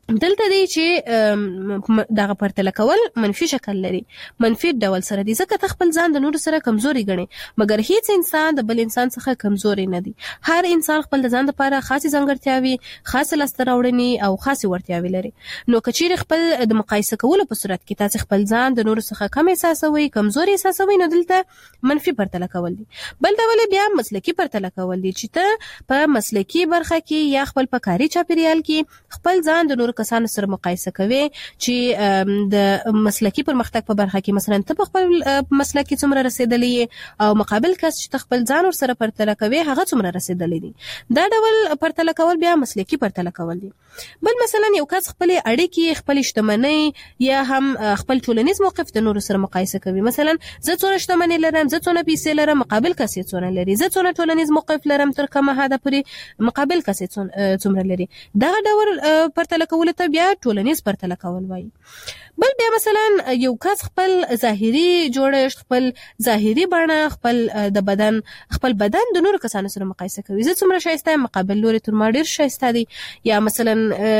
دلته دی چې دغه پرتله کول منفي شکل لري، منفي ډول سره دي، ځکه ته خپل ځان د نور سره کمزوري ګڼي، مګر هیڅ انسان د بل انسان څخه کمزوري نه دی. هر انسان خپل د ځان لپاره خاصه ځانګړتیاوي، خاصه لاسته راوړنې او خاصه ورتیاوي لري. نو کچیر خپل د مقایسه کولو په صورت کې تاسو خپل ځان د نور څخه کم احساسوي، کمزوري احساسوي، نو دلته منفي پرتله کول دي. بل ډول بیا مسلکی پرتله کول دي چې ته په مسلکی برخه کې یا خپل په کاري چاپیریال کې خپل ځان د نور کسانو سره مقایسه کوي چې د مسلکی پرمختګ په برخه کې مثلا ته په خپل مسلکی څومره رسیدلې او مقابل کس چې خپل ځان ور سره پرتله کوي هغه څومره رسیدلې دي. دا ډول پرتله کول بیا مسلکی پرتله کول دي. بل مثلا یو کس خپل اړیکې، خپل شتمنۍ یا هم خپل ټولنیز موقف د نور سره مقایسه کوي. مثلا زه څونه شتمنۍ لرم، زه څونه پیسې لرم، مقابل کس یې څونه لري، زه څونه ټولنیز موقف لرم تر کومه حده پورې مقابل کس یې څومره لري. دا ډول پرتله کول ته بیا ټولنیز پرتله کول وایي. بل بیا مثلا یو کس خپل ظاهري جوړښت، خپل ظاهري بڼه، خپل د بدن خپل بدن د نورو کسانو سره مقایسه کوي. زه څومره ښایسته یم، مقابل لوري تر ما ډېر ښایسته دی. یا مثلا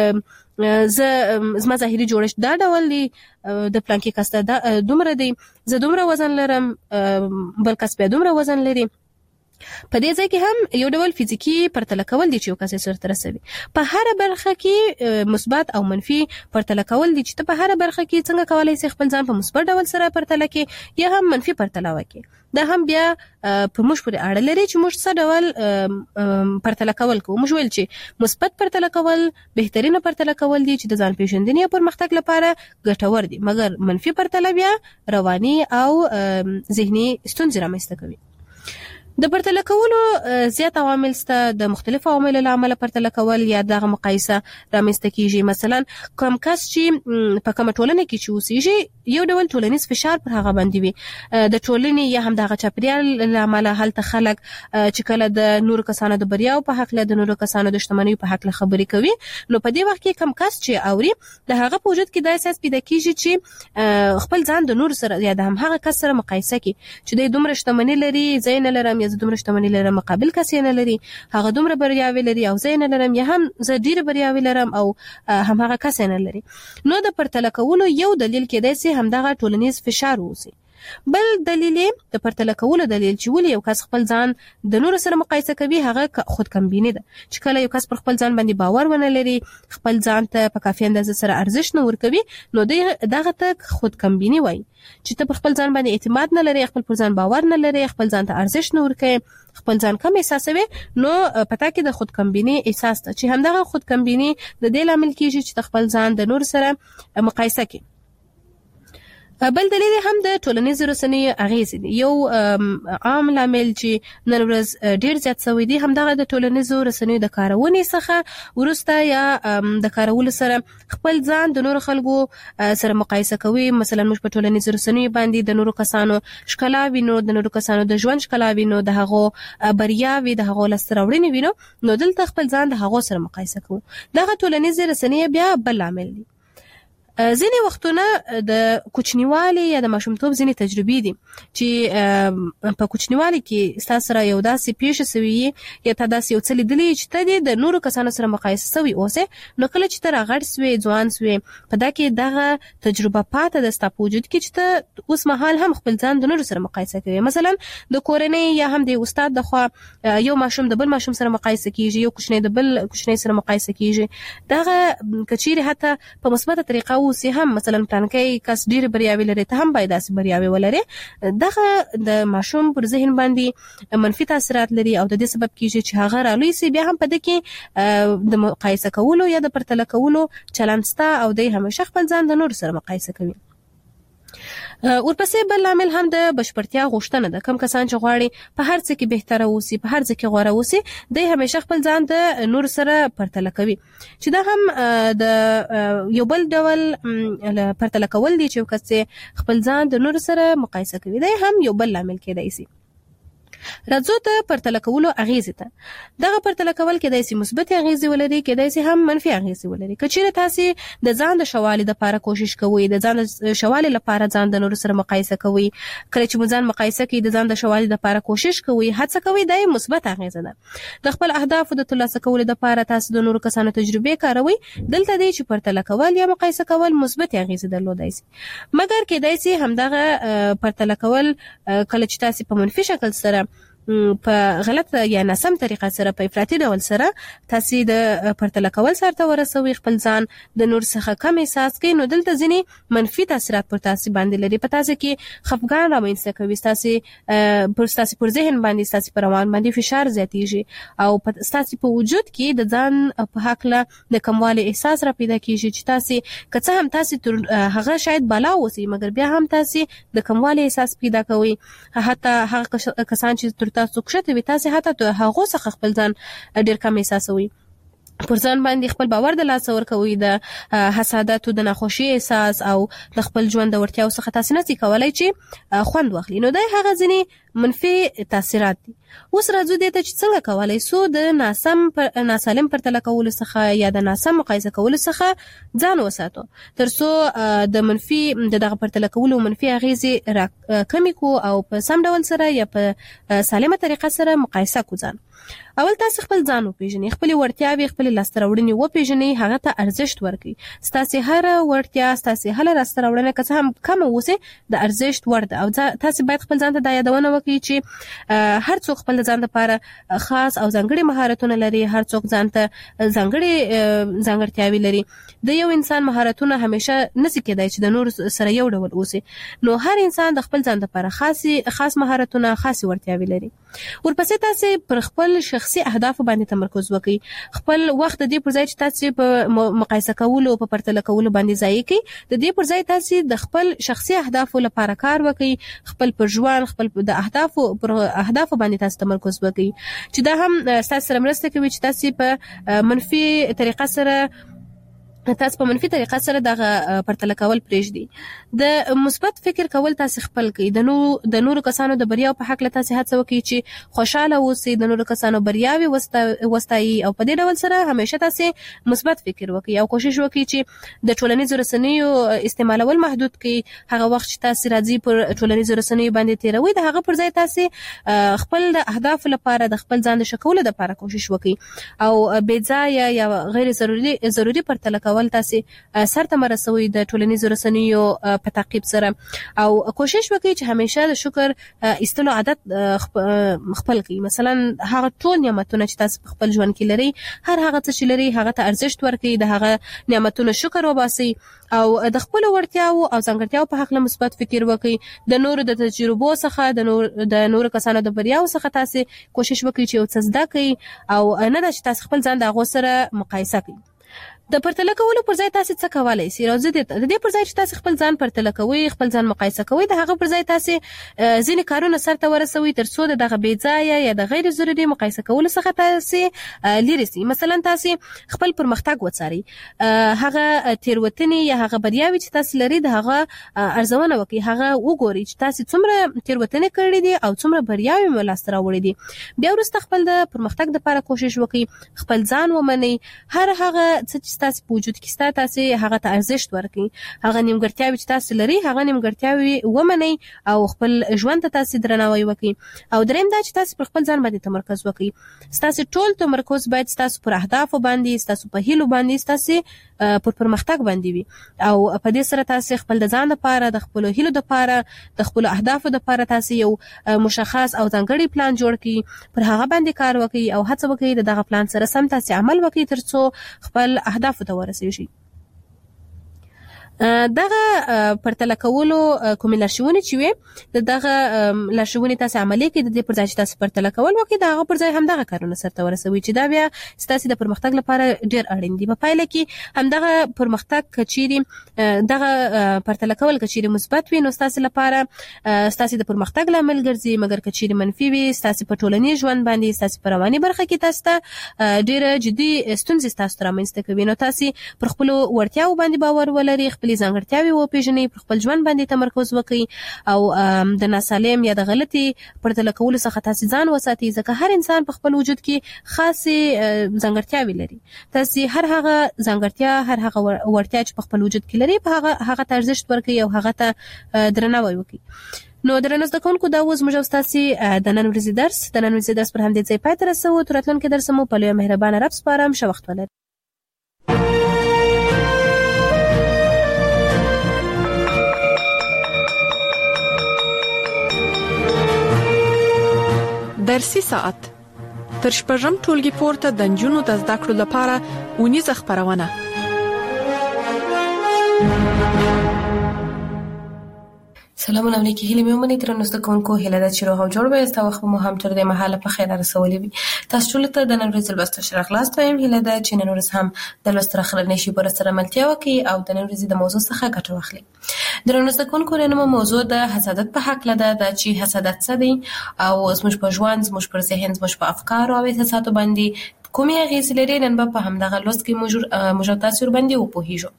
زه زما ظاهري جوړښت دا ډول دی، د پلانکي کس ته دومره دی، زه دومره وزن لرم، بل کس بیا دومره وزن لري. په دې ځای کې هم یو ډول فزیکی پرتله کول دي چې یو کس یې سره رسوي. په هر برخه کې مثبت او منفي پرتله کول دي چې ته په هر برخه کې څنګه کولای شې خپل ځان په مثبت ډول سره پرتله کې یا هم منفي پرتله وکړي. دا هم بیا په موږ پورې اړه لري چې موږ څه ډول پرتله کول کوو. موږ ویل چې مثبت پرتله کول بهترینه پرتله کول دي چې د ځان پیژندنې او پرمختګ لپاره ګټور دي، مګر منفي پرتله بیا رواني او ذهني ستونزې رامنځته کوي. د پرتله کولو زیات عوامل شته. د مختلفو عواملو له امله پرتله کول یا دغه مقایسه رامنځته کیږي. مثلا کوم کس چې په کومه ټولنه کې چې اوسېږي یو ډول ټولنیز فشار پر هغه باندې وي، د ټولنې یا هم دغه چاپیریال له امله هلته خلک چې کله د نورو کسانو د بریاو په حق له د نورو کسانو د شتمنیو په حق له خبرې کوي، نو په دې وخت کې کوم کس چې اوري د هغه په وجود کې دا احساس پیدا کیږي چې خپل ځان د نورو سره یا د هم هغه کس سره مقایسه کوي چې د دومره شتمنۍ لري، زه نه لرم، یا زه دومره شتمنۍ لرم، مقابل کس نه لري، هغه دومره بریاوي لري او زه نه لرم، یا هم زه ډیر بریاوي لرم او هم هغه کس نه لري. نو د پرتله کولو یو دلیل کېدای شي همدغه ټولنیز فشار ووسی. بل دلیل د پرتله کولو دلیل چې ولې یو کس خپل ځان د نورو سره مقایسه کوي هغه خود کمبیني ده. چې کله یو کس پر خپل ځان باندې باور ونه لري، خپل ځان ته په کافي اندازه سره ارزښت نه ورکوي، نو دغه ته خود کمبیني وایي. چې ته پر خپل ځان باندې اعتماد نه لري، خپل پر ځان باور نه لري، خپل ځان ته ارزښت نه ورکوي، خپل ځان کم احساسوي، نو پتا کې د خود کمبیني احساس ته چې همدغه خود کمبیني د دې لامل کیږي چې خپل ځان د نور سره مقایسه کوي. بل دلیل هم د ټولنیز رسنیو اغیز دي. یو عام لامل چې نن ورځ ډیر زیات شوی دی همدغه د ټولنیز رسنیو د کارونې څخه ورسته یا د کارولو سره خپل ځان د نور خلکو سره مقایسه کوي. مثلا موږ په ټولنیز رسنیو باندې د نورو کسانو ښکلا وینو، د نورو کسانو د ژوند ښکلا وینو، د هغو بریاوي، د هغو لاسته راوړنې وینو، نو دلته خپل ځان د هغو سره مقایسه کوو. دغه ټولنیز رسنیو بیا بل لامل دي. ځینې وختونه د کوچنیوالي یا د ماشومتوب ځینې تجربې دي چې په کوچنیوالي کې ستاسو سره یو داسې پیښه شوې یا تا داسې یو څه لیدلي چې ته د نورو کسانو سره مقایسه شوې اوسې، نو کله چې ته راغټ شوې، ځوان شوې، په دا کې دغه تجربه پاته ده ستا په وجود کې چې ته اوس مهال هم خپل ځان د نورو سره مقایسه کوي. مثلا د کورنۍ یا هم د استاد د خوا یو ماشوم د بل ماشوم سره مقایسه کیږي، یو کوچنی د بل کوچنی سره مقایسه کیږي. دغه کچېرې حتی په مثبته طریقه اوسې هم مثلا پلانکی کس ډیر بریاوي لري، ته هم باید داسې بریاوي ولري. دغه د ماشوم پر ذهن باندې منفي تاثیرات لري او د دې سبب کیږي چې هغه رالوی سي بیا هم په دې کې د مقایسه کولو یا د پرتله کولو چلند ستا او د همیشه خپل ځان د نور سره مقایسه کوي. ورپسې بل عامل هم د بشپړتیا غوښتنه ده. کم کسان چې غواړي په هر څه کې بهتره اوسي، په هر څه کې غوره اوسي، دوی همیشه خپل ځان د نور سره پرتله کوي، چې دا هم د یو بل ډول پرتله کول دي چې کس خپل ځان د نور سره مقایسه کوي. دا هم یو بل عامل کېدای شي. راځو ته پرتله کولو اغیزې ته. دغه پرتله کول کېدای شي مثبت اغیزې ولري، کېدای شي هم منفي اغیزې ولري. که چیرې تاسو د ځان د شوالي لپاره کوشش کوئ، د ځان د شوالي لپاره ځان د نورو سره مقایسه کوئ، کله چې مو ځان مقایسه کوئ د ځان د شوالي لپاره کوشش کوئ، هڅه کوئ، دا یې مثبت اغیزه ده. د خپل اهدافو د ترلاسه کولو لپاره تاسو د نورو کسانو تجربې کاروئ. دلته دی چې پرتله کول یا مقایسه کول مثبت اغیزې درلودای شي، مګر کېدای شي همدغه پرتله کول کله چې تاسو په منفي شکل سره په غلطه یا ناسم طریقه سره په افراطي ډول سره تاسو د پرتله کول سره ته ورسوي، خپل ځان د نور څخه کم احساس کوي، نو دلته ځینې منفي تاثیرات پر تاسو باندې لري. په تاسو کې خفګان رامنځته کوي، تاسو پر تاسو پر ذهن باندې، تاسو پر روان باندې فشار زیاتیږي او په تاسو په وجود کې د ځان په حق له د کموالي احساس را پیدا کیږي چې تاسو که څه هم تاسو تر هغه شاید بالا اوسئ، مګر بیا هم تاسو د کموالي احساس پیدا کوئ. حتی هغه کسان چې تاسو کښته وي، تاسو حتی ته هغه څخه خپل ځان ډیر کم احساسوي، پر ځان باندې خپل باور د لاس ورکوي، د حسادت او د ناخوشي احساس او د خپل ژوند د ورتیاو څخه تاسو نه کولای چې خوند واخلي. نو دا هغه ځینې منفي تاثیرات دي. اوس راځو دې ته چې څنګه کولای سو د ناسم پر ناسالم پرتله کولو څخه یا د ناسم مقایسه کولو څخه ځان وساتو، ترڅو د منفي دغه پرتله کولو منفي اغیزې را کمی کو او په سم ډول سره یا په سالمه طریقه سره مقایسه کو ځان. اول تاسو خپل ځان وپیژنئ، خپل وړتیاوې، خپل لاسته راوړنې وپیژنئ، هغه ته ارزښت ورکړئ. ستاسو هر وړتیا، ستاسو هر لاسته راوړنه که څه هم کم اوسه د ارزښت وړ ده، او تاسو باید خپل ځان ته د یادونه وکړئ چې هر څوک خپل ځان لپاره خاص او ځانګړي مهارتونه لري، هر څوک ځان ته ځانګړي ځانګړتیاوې لري. د یو انسان مهارتونه همیشه نشي کېدای چې د نور سره یو ډول اوسي، نو هر انسان د خپل ځان لپاره خاصي خاص مهارتونه، خاص وړتیاوې لري. ورپسې تاسو پر خپل شخصي اهداف باندې تمرکز وکړئ. خپل وخت د دې پر ځای چې تاسو په مقایسه کولو او په پرتله کولو باندې ضایع کړئ، د دې پر ځای تاسو د خپل شخصي اهدافو لپاره کار وکړئ. خپل پر ژوند، خپل د اهدافو پر اهدافو باندې تاسو تمرکز وکړئ، چې دا هم تاسو سره مرسته کوي چې تاسو په منفي طریقه سره تاسو په منفي طریقه سره دغه پرتله کول پرېږدي. د مثبت فکر کول تاسو خپل کړئ. د نو د نورو کسانو د بریاو په حق له تاسو هڅه وکړئ چې خوشاله اوسئ، د نورو کسانو بریاوي وستایي، او په دې ډول سره همیشه تاسو مثبت فکر وکړئ او کوشش وکړئ چې د ټولنیزو رسنیو استعمالول محدود کړئ. هغه وخت چې تاسو راځي پر ټولنیزو رسنیو باندې تیروي، د هغه پر ځای تاسو خپل د اهداف لپاره د خپل ځان د شکولو لپاره کوشش وکړئ او بې ځایه یا غیر ضروري ضروري پرتله کول تاسو سرته مرسوي د ټولنیزو رسنیو په تعقیب سره، او کوشش وکړئ چې همیشه د شکر ایستلو عادت خپل کړئ. مثلا هغه ټول نعمتونه چې تاسو خپل ژوند کې لري، هر هغه څه چې لري هغه ته ارزښت ورکړئ، د هغه نعمتونو شکر وباسئ او د خپل وړتیاو او ځانګړتیاو په حق له مثبت فکر وکړئ. د نورو د تجربو څخه، د نور د نورو کسانو د بریاو څخه تاسو کوشش وکړئ چې یو څه زده کړئ، او نه دا چې تاسو خپل ځان د هغو سره مقایسه کړئ. د پرتله کولو پر ځای تاسو څه کولای شئ؟ راځي د دې پر ځای چې تاسو خپل ځان پرتله کوئ، خپل ځان مقایسه کوئ، د هغه پر ځای تاسو ځینې کارونه سرته ورسوي ترڅو د دغه بې ځایه یا د غیر ضروري مقایسه کولو څخه تاسو لرې شئ. مثلا تاسو خپل پرمختګ وڅارئ، هغه تیروتنې یا هغه بریاوې چې تاسو لري د هغه ارزونه وکړئ، هغه وګورئ چې تاسو څومره تیروتنې کړې دي او څومره بریاوې مو لاسته راوړې دي. بیا وروسته خپل د پرمختګ لپاره کوشش وکړئ، خپل ځان ومنئ، هر هغه څه تاسو په وجود کې ستاسو تاسو هغه ته ارزښت ورکړئ، هغه نیمګړتیاوې چې تاسو لري هغه نیمګړتیاوې ومنئ او خپل ژوند ته تاسو درناوی وکړئ. او دریم دا چې تاسو پر خپل ځان باندې تمرکز وکړئ. ستاسو ټول تمرکز باید ستاسو پر اهدافو باندې، ستاسو په هیلو باندې، ستاسو پر پرمختګ باندې وي، او په دې سره تاسو خپل د ځان لپاره، د خپل هیلو لپاره، د خپل اهدافو لپاره تاسو یو مشخص او ځانګړی پلان جوړ کړئ، پر هغه باندې کار وکړئ او هڅه وکړئ دغه پلان سره سم تاسو عمل وکړئ ترڅو خپل اهداف ته ورسیږئ. دغه پرتله کولو کومې لارښوونې چې وي، دغه لارښوونې تاسو عملي کړئ، د دې پر ځای چې تاسو پرتله کول وکړئ، د هغه پر ځای همدغه کارونه سرته ورسوي چې دا بیا ستاسو د پرمختګ لپاره ډېر اړین دي. په پایله کې همدغه پرمختګ که چیرې دغه پرتله کول که چیرې مثبت وي، نو ستاسو لپاره ستاسو د پرمختګ لامل ګرځي، مګر که چیرې منفي وي، ستاسو په ټولنیز ژوند باندې، ستاسو په رواني برخه کې تاسو ته ډېره جدي ستونزې ستاسو ته رامنځته کوي. نو تاسو پر خپلو وړتیاو باندې باور ولرئ، خپل خپل ځانګړتیاوې وپیژني، پر خپل ژوند باندې تمرکز وکړي او د ناسالم یا د غلطي پرتله کولو څخه تاسو ځان وساتئ، ځکه هر انسان په خپل وجود کې خاصه ځانګړتیاوې لري. تاسو هر هغه ځانګړتیا، هر هغه وړتیا چې په خپل وجود کې لري په هغه هغه ارزښت ورکړئ او هغه ته درناوی وکړئ. نو درنو زده کوونکو، دا اوس موږ ستاسو د نن ورځې درس د نن ورځې درس پر همدې ځای پای ته رسوو. تر راتلونکي درس مو په لوی مهربانه رب سپارم. ښه وخت ولرئ. درسي ساعت تر شپږم ټولګي پورته د نجونو د زده کړو لپاره اونیزه خبرونه. سلامونه علیکم، هیله مې ومنئ درنو زده کوونکو، هیله ده چې روغ او جوړ به یاست او وخت مو هم تر دې مهاله په خیر رسولي وي. تاسو ټول ته د نن ورځې لوست ښه راغلاست وایم. هیله ده چې نن ورځ هم د لوست راخلنې شي پر سره ملتیا وکړي او د نن ورځې د موضوع څخه ګټه واخلي. درنو زده کوونکو، نن موضوع د حسادت په حق لده ده چې حسادت څه دی او زموږ په ژوند، زموږ پر ذهن، زموږ په افکار او احساساتو باندې کومې اغیزې لري. نن به په همدغه لوست کې موږ موږ تاسو باندې وپوهیږو.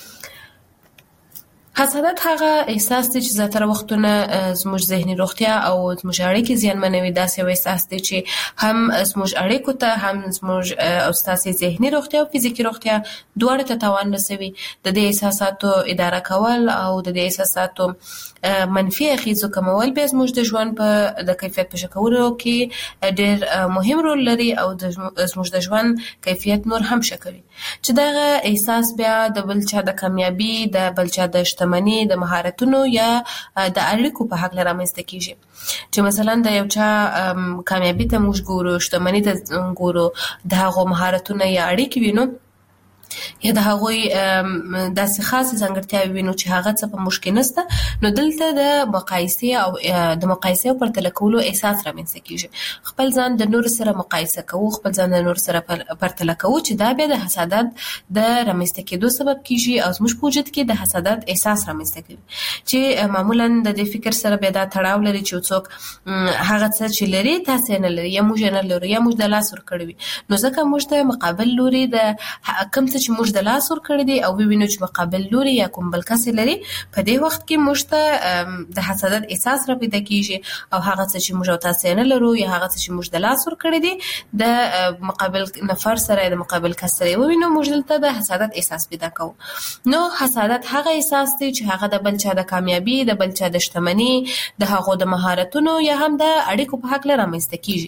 حسادت هغه احساس دی چې زیاتره وختونه زموږ ذهني روغتیا او زموږ اړیکې زیانمنوي. داسې یو احساس دی چې هم زموږ اړیکو ته، هم زموږ او ستاسو ذهني روغتیا او فزیکي روغتیا دواړو ته تاوان رسوي. د دې احساساتو اداره کول او د دې احساساتو منفي اغیزو کمول بیا زموږ د ژوند په د کیفیت په ښه کولو کې ډېر مهم رول لري او د زموږ د ژوند کیفیت نور هم ښه کوي. چې دغه احساس بیا د بل چا د کامیابی، د بل چا د شتمنۍ، د مهارتونو یا د اړیکو په حق رامنځته کیږي. چې مثلا د یو چا کامیابی ته موږ ګورو، شتمنۍ ته ګورو، د هغو مهارتونه یا اړیکې وینو یا د هغوی داسې خاصه ځانګړتیاوې وینو چې هغه څه په موږ کې نشته، نو دلته د مقایسې او د مقایسې او پرتله کولو احساس رامنځته کیږي. خپل ځان د نور سره مقایسه کوو، خپل ځان د نور سره پرتله کوو، چې دا بیا د حسادت د رامنځته کېدو سبب کیږي او زموږ په وجود کې د حسادت احساس رامنځته کوي. چې معمولا د دې فکر سره بیا دا تړاو لري چې څوک هغه څه چې لري تاسو نه لري، یا موږ نه لرو، یا موږ د لاس ور کړی وي. نو ځکه موږ ته مقابل لوري د کوم څه چې موږ د لاس ور کړی دی او وینو چې مقابل لوري یا کوم بل کس لري، په دې وخت کې موږ ته د حسادت احساس را پیدا کیږي او هغه څه چې موږ تاسو نه لرو یا هغه څه چې موږ د لاس ور کړی دی د مقابل نفر سره، د مقابل کس سره وینو، موږ دلته د حسادت احساس پیدا کوو. نو حسادت هغه احساس دی چې هغه د بل چا د کامیابی، د بل چا د شتمنۍ، د هغو د مهارتونو یا هم د اړیکو په حق رامنځته کیږي.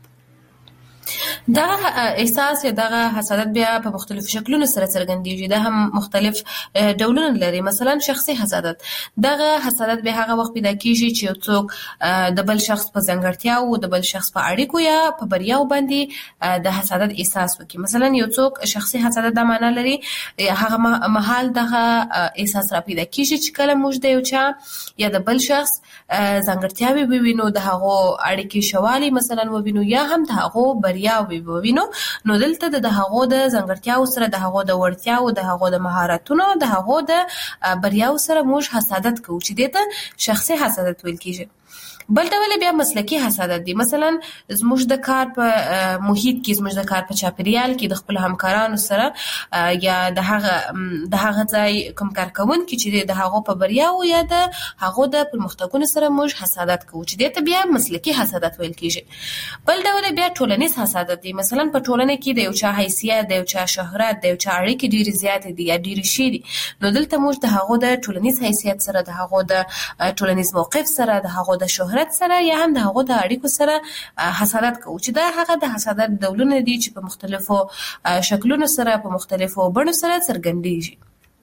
دغه احساس یا دغه حسادت بیا په مختلفو شکلونو سره څرګندېږي. دا هم مختلف ډولونه لري. مثلا شخصي حسادت، دغه حسادت به هغه وخت پیدا کیږي چې یو څوک د بل شخص په ځانګړتیا او د بل شخص په اړیکو یا په بریاو باندې د حسادت احساس وکړي. مثلا یو څوک شخصي حسادت د معنا لري هغه مهال دغه احساس را پیدا کیږي چې کله موږ د یو چا یا د بل شخص ځانګړتیاوې ووینو، د هغو اړیکې شوالي مثلا ووینو، یا هم د هغو بریاوې ووینو، نو دلته د هغو د ځانګړتیاو سره، د هغو د وړتیاو، د هغو د مهارتونو، د هغو د بریاو سره موږ حسادت کوو، چې دته شخصي حسادت ویل کیږي. بل ډول بیا مسلکی حسادت دی. مثلا زموږ د کار په محیط کې، زموږ د کار په چاپیریال کې د خپل همکارانو سره یا د هغه د هغه ځای کوم کارکونکي چې د هغو په بریاو یا د هغو د پرمختګونو سره موږ حسادت کوو، چې دته بیا مسلکی حسادت ویل کیږي. بل ډول بیا ټولنیز حسادت دی. مثلا په ټولنه کې د یو چا حیثیت، د یو چا شهرت، د یو چا اړیکې ډېرې زیاتې دي یا ډېرې شي دي، نو دلته موږ د هغو د ټولنیز حیثیت سره، د هغو د ټولنیز موقف سره، د هغو د شهرت سره یا هم د هغو د اړیکو سره حسادت کوو، چې دا هغه د حسادت ډولونه دي چې په مختلفو شکلونو سره، په مختلفو بڼو سره څرګندېږي.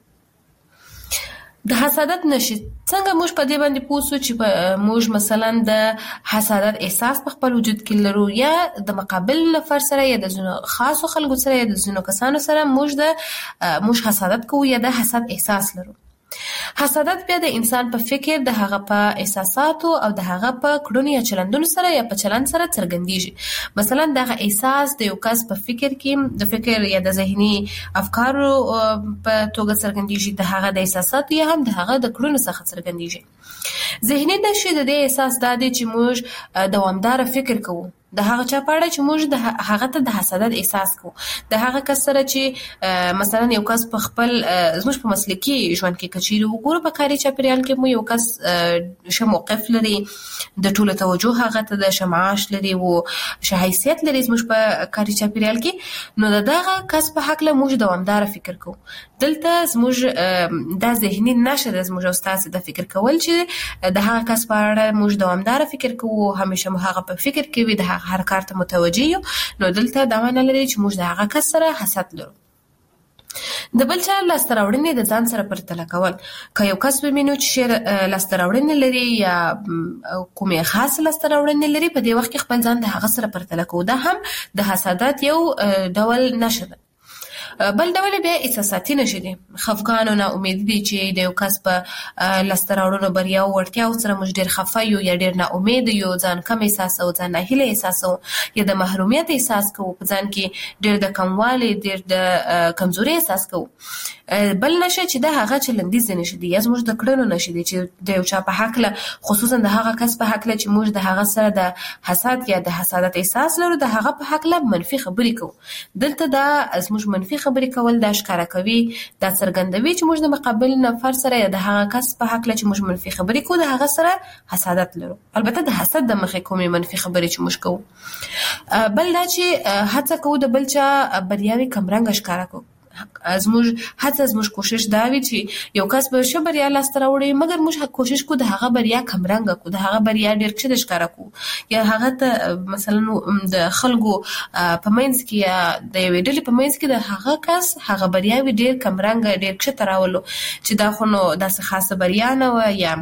د حسادت نشي څنګه موږ په دې باندې پوه شو چې موږ مثلا د حسادت احساس په خپل وجود کې لرو، یا د مقابل نفر سره یا د ځینو خاصو خلکو سره یا د ځینو کسانو سره موږ د موږ حسادت کوو یا د حسد احساس لرو. حسادت بیا د انسان په فکر، د هغه په احساساتو او د هغه په کړنو یا چلندونو سره یا په چلند سره څرګندېږي. مثلا دغه احساس د یو کس په فکر کې، د فکر یا د ذهني افکارو په توګه څرګندېږي، د هغه د احساساتو یا هم د هغه د کړنو څخه څرګندېږي. ذهني نشي د دې احساس دا دی چې موږ دوامدار فکر کوو د هغه چا په اړه چې موږ د هغه ته د حسادت احساس کوو، د هغه کس سره چې مثلا یو کس په خپل زموږ په مسلکي ژوند کې کچېري وګورو په کاري چاپیریال کې مو یو کس ښه موقف لري، د ټولو توجه هغه ته د شمعاش لري او شه حیثیت لري زموږ په کاري چاپیریال کې، نو د دغه کس په حق له موږ دوامدار فکر کوو. دلته زموږ د ذهني نشه د زموږ استاد د فکر کول چې د هغه کس په اړه موږ دوامدار فکر کوو، همیشه مو هغه په فکر کې وي، د هغه هر کار ته متوجه یو، نو دلته دا معنی لري چې موږ د هغه کس سره حسد لرو. د بل چا لاسته راوړنې د ځان سره پرتله کول، که یو کس ومینو چې لاسته راوړنې لري یا کومې خاص لاسته راوړنې لري، په دې وخت کې خپل ځان د هغه سره پرتله کوو، دا هم د حسادت یو ډول نشه ده. بل ډول بیا احساساتي نشه دي، خفګان او ناامیدي دي چې د یو کس په لاسته راوړنو بریا او وړتیاو سره موږ ډېر خفه یو یا ډېر ناامید یو، ځان کم احساسوو، ځان ناهیله احساسوو یا د محرومیت احساس کوو، په ځان کې ډېر د کموالي ډېر د کمزوري احساس کوو. بل نشه چې د هغه چلندیز نشه دي یا زموږ د کړنو نشه دي چې د یو چا په حق له، خصوصا د هغه کس په حق له چې موږ د هغه سره د حسد یا د حسادت احساس لرو، د هغه په حق له منفي خبرې کوو. دلته دا زموږ منفي خبرې کول دا ښکاره کوي، دا څرګندوي چې موږ د مقابل نفر سره یا د هغه کس په حق له چې موږ منفي خبرې کوو د هغه سره حسادت لرو. البته د حسد د مخې کومې منفي خبرې چې موږ کوو. بل دا چې هڅه کوو د بل چا بریاوي کمرنګه ښکاره کوو. زموږ هڅه زموږ کوشش دا وي چې یو کس به ښه بریا لاسته راوړي، مګر موږ کوشش کوو د هغه بریا کمرنګه کوو، د هغه بریا ډېر ښه ښکاره کوو، یا هغه ته مثلا د خلکو په منځ کې یا د یوې ډلې په منځ کې د هغه کس هغه بریاوي ډېر کمرنګه ډېر ښه راولو چې دا خو نو داسې خاصه بریا نه وه یا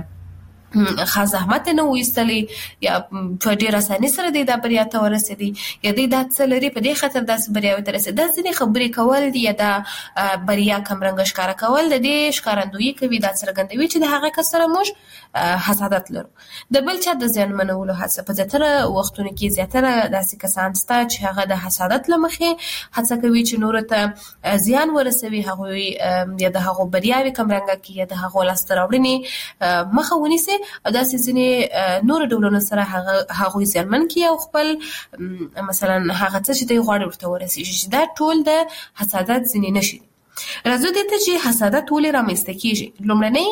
خاص زحمت نه وایستلی یا په ډېر اساني سره دی دا بریا ته ورسېدی یا دی دا څه لري په دې خاطر داسې بریاوې ته رسېدی. دا ځینې خبرې کول دي یا دا بریا کمرنګه ښکاره کول د دې ښکارندویي کوي، دا څرګندوي چې د هغه کس سره موږ حسادت لرو. د بل چا د زیانمنولو هڅه، په زیاتره وختونو کې زیاتره داسې کسان شته چې هغه د حسادت له مخې هڅه کوي چې نورو ته زیان ورسوي، هغوی یا د هغو بریاوې کمرنګه کړي یا د هغو لاسته راوړنې مخه ونیسي او داسې ځینې نور ډولونو سره هغوی زیانمن کړي او خپل مثلا هغه څه چې دوی غواړي ورته ورسېږي. دا ټول د حسادت ځینې نښې دي. راځو دې ته چې حسادت ولې رامنځته کېږي.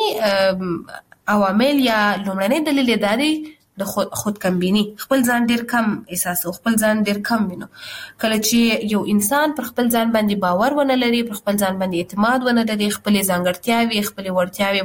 لومړنی عوامل یا لومړنی دلیل یې دا دی د خود خودکمبیني، خپل ځان ډیر کم احساسو، خپل ځان ډیر کم وینو. کله چې یو انسان پر خپل ځان باندې باور ونه لري، پر خپل ځان باندې اعتماد ونه لري، خپل ځانګړتیاوي خپل وړتیاوي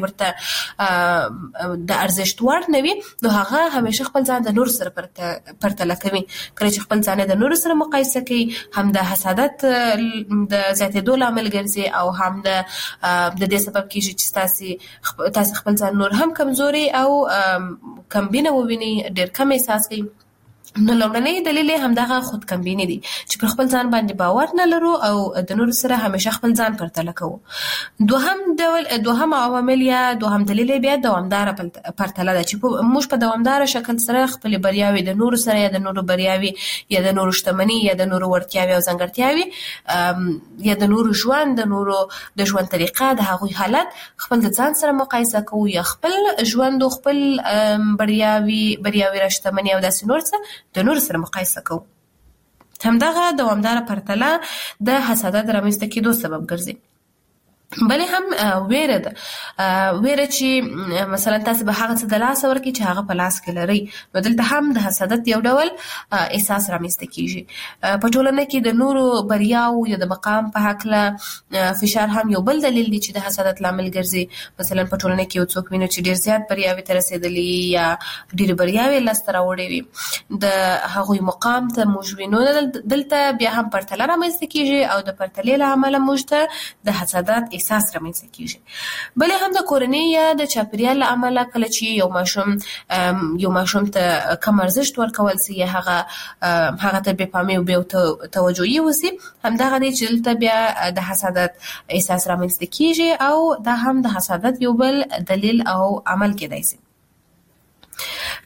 ورته د ارزښت وړ نه وي، نو هغه همیشه خپل ځان د نور سره پرتله کوي. کله چې خپل ځان د نور سره مقایسه کوي، هم د حسادت د زیاتېدو لامل ګرځي او هم د د دې سبب کیږي چې تاسو تاسو خپل ځان نور هم کمزوري او کمبینه وویني، ډېر کم احساس کوي. نو لومړنی دلیل هم دغه خودکمبیني دي چې پر خپل ځان باندې باور نه لرو او د نورو سره همیشه خپل ځان پرتله کوو. دوهم ډول دوهم عوامل یا دوهم دلیل بیا دوامداره پرتله ده چې موږ په دوامداره شکل سره خپل بریاوي د نورو سره یا د نورو بریاوي یا د نورو شتمنۍ یا د نورو وړتیاوي او ځانګړتیاوي یا د نورو ژوند د نورو د ژوند طریقه د هغوی حالت خپل د ځان سره مقایسه کوو یا خپل ژوند او خپل بریاوي بریاوي را شتمنۍ او داسې نور څه د نور سره مقایسه کوو. همدغه دوامداره پرتله د حسادت رامنځته کېدو سبب ګرځي. بلې هم ویره ده، ویره چې مثلا تاسو به هغه څه د لاسه ورکړئ چې هغه په لاس کې لرئ، نو دلته هم د حسادت یو ډول احساس رامنځته کېږي. په ټولنه کې د نورو بریاو یا د مقام په هکله فشار هم یو بل دلیل دی چې د حسادت لامل ګرځي. مثلا په ټولنه کې یو څوک وینو چې ډېر زیات بریاوې ته رسېدلي یا ډېرې بریاوې لاسته راوړې وي، د هغوی مقام ته موږ وینو، دلته بیا هم پرتله رامنځته کېږي او د پرتلې له امله موږ ته د حسادت احساس رامنځته کېږي. بلې هم د کورنۍ یا د چاپیریال له امله کله چې یو ماشوم یو ماشوم ته کم ارزښت ورکول سي یا هغه هغه ته بې پامي او بې توجهي وسي، همدغه دی چې دلته بیا د حسادت احساس رامنځته کېږي او دا هم د حسادت یو بل دلیل او عمل کېدای سي.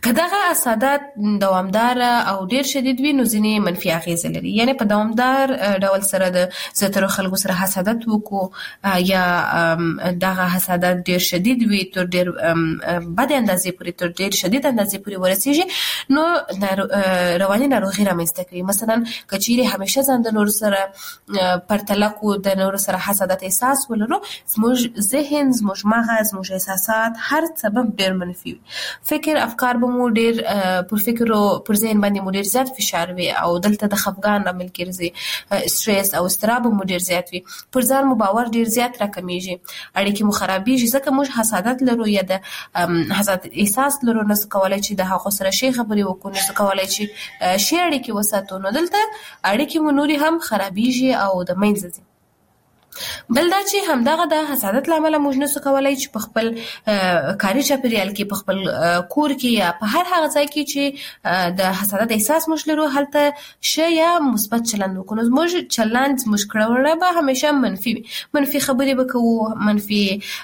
کداغه حسادت دوامدار او ډیر شدید وي نو ځینې منفي اغیز لري. یعنی په دوامدار ډول سره د زتر خلکو سره حسادت وکړو یا دغه حسادت ډیر شدید وي تر ډیر بد اندازې پورې تر ډیر شدید اندازې پورې ورسیږي نو رواني ناروغي رامنځته کوي. مثلا کچېرې همیشه ځان د نور سره پرتله کو د نور سره حسادت احساس ولرو زموږ ذهن زموږ مغز زموږ احساسات هر سبب ډیر منفي وي. فکر افکار مو ډیر پر فکر او پر ذهن باندې مو ډیر زیات فشار وي او دلته د خفګان عامل ګرځي سټرس او استراب مو ډیر زیات وي. پر ځان مو باور ډیر زیات راکمیږي اړیکې مو خرابېږي ځکه موږ حسادت لرو یا د حسادت احساس لرو نو څه کولای چې د هغه سره شي خبرې وکړو نو څه کولای چې شي اړیکې وساتو نو دلته اړیکې مو نوري هم خرابېږي او د منځ ځي. بل دا چې همدغه د حسادت لامل موږ نشو کولای چې په خپل کاري چاپیریال کې په خپل کور کې یا په هر هغه ځای کې چې د حسادت احساس موږ لرو هلته شی یا مثبت چلند وکړو. موږ چلند موږ کړو به همیشه منفي منفي خبرې وکړو منفي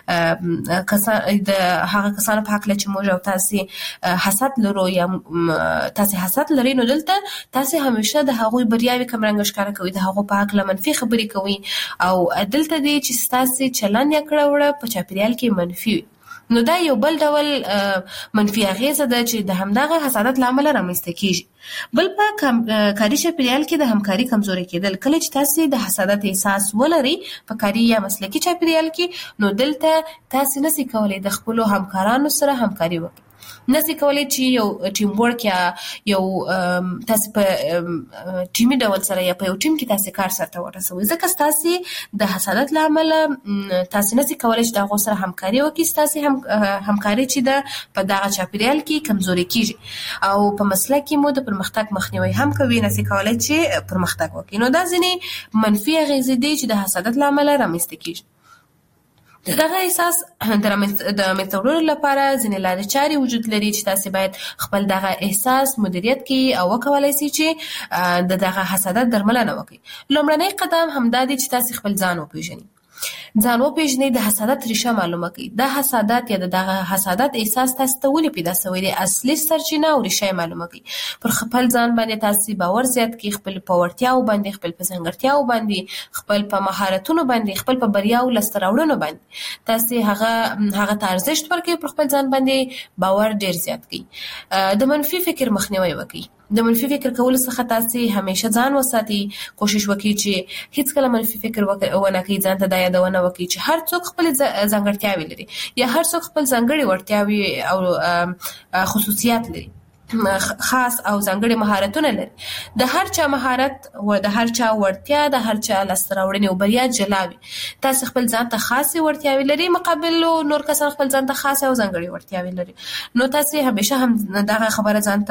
کسان د هغه کسانو په حق له چې موږ او تاسو حسد لرو یا تاسو حسد لري نو دلته تاسو همیشه د هغوی بریاوي کمرنګ ښکار کوي د هغو په حق له منفي خبرې کوي او دلته دی چې ستاسو چلند یا کړه وړه په چاپیریال کې منفي نو دا یو بل ډول منفي اغیزه ده چې د همدغه حسادت لامل رامنځته کیږي. بل په کاري چاپیریال کې د همکاري کمزوري کېدل کله چې تاسو د حسادت احساس ولري په کاري یا مسلکي چاپیریال کې نو دلته تاسو نشئ کولای د خپل همکارانو سره همکاري وکړئ نشئ کولای چې یو ټیم ورک یا یو تاسو په ټیمي ډول سره یا په یو ټیم کې تاسو کار سره ورسوي ځکه تاسو د حسادت لامل تاسو نشئ کولای چې د هغه سره همکاري وکړئ تاسو هم همکاري چې د په دغه چاپیریال کې کمزوري کیږي او په مسلک کې مو د پرمختګ مخنیوي هم کوي نشئ کولای چې پرمختګ وکړئ. نو دا ځینې منفي اغیزې دي چې د حسادت لامل رامنځته کیږي. دغه احساس د متورولو لپاره ځینې لارې چارې وجود لري چې تاسو باید خپل دغه احساس مدیریت کړئ او وکولای شئ چې د دغه حسادت درملنه وکړئ. لومړنی قدم همدا دی چې تاسو خپل ځان وپیژنئ. ځان وپیژنئ د حسادت ریښه معلومه کړئ. د حسادت یا دغه حسادت احساس تاسو ته ولې پیدا شوی دی اصلي سرچینه او ریښه معلومه کړئ. پر خپل ځان باندې تاسو باور زیات کړئ خپل په وړتیاو باندې خپل په ځانګړتیاو باندې خپل په مهارتونو باندې خپل په بریاو لاسته راوړنو باندې تاسو هغه هغه ته ارزښت ورکړئ پر خپل ځان باندې باور ډیر زیات کړئ. د منفي فکر مخنیوي وکړئ. د منفي فکر کول څخه تاسو همیشه ځان وساتئ. کوشش وکړئ چې هیڅ کله منفي فکر ونه کوئ ځان ته دا یادونه وکړئ چې هر څوک خپل ځانګړتیاوې لري یا هر څوک خپل ځانګړي وړتیاوې او خصوصیات لري خاص او ځانګړي مهارتونه لري. د هر چا مهارت او د هر چا وړتیا د هر چا لاسته راوړنې او بریا جلاوي. تاسو خپل ځان ته خاصه وړتیاوې لري مقابل نور کسان خپل ځان ته خاصه او ځانګړي وړتیاوې لري. نو تاسو همیشه هم دغه خبره ځان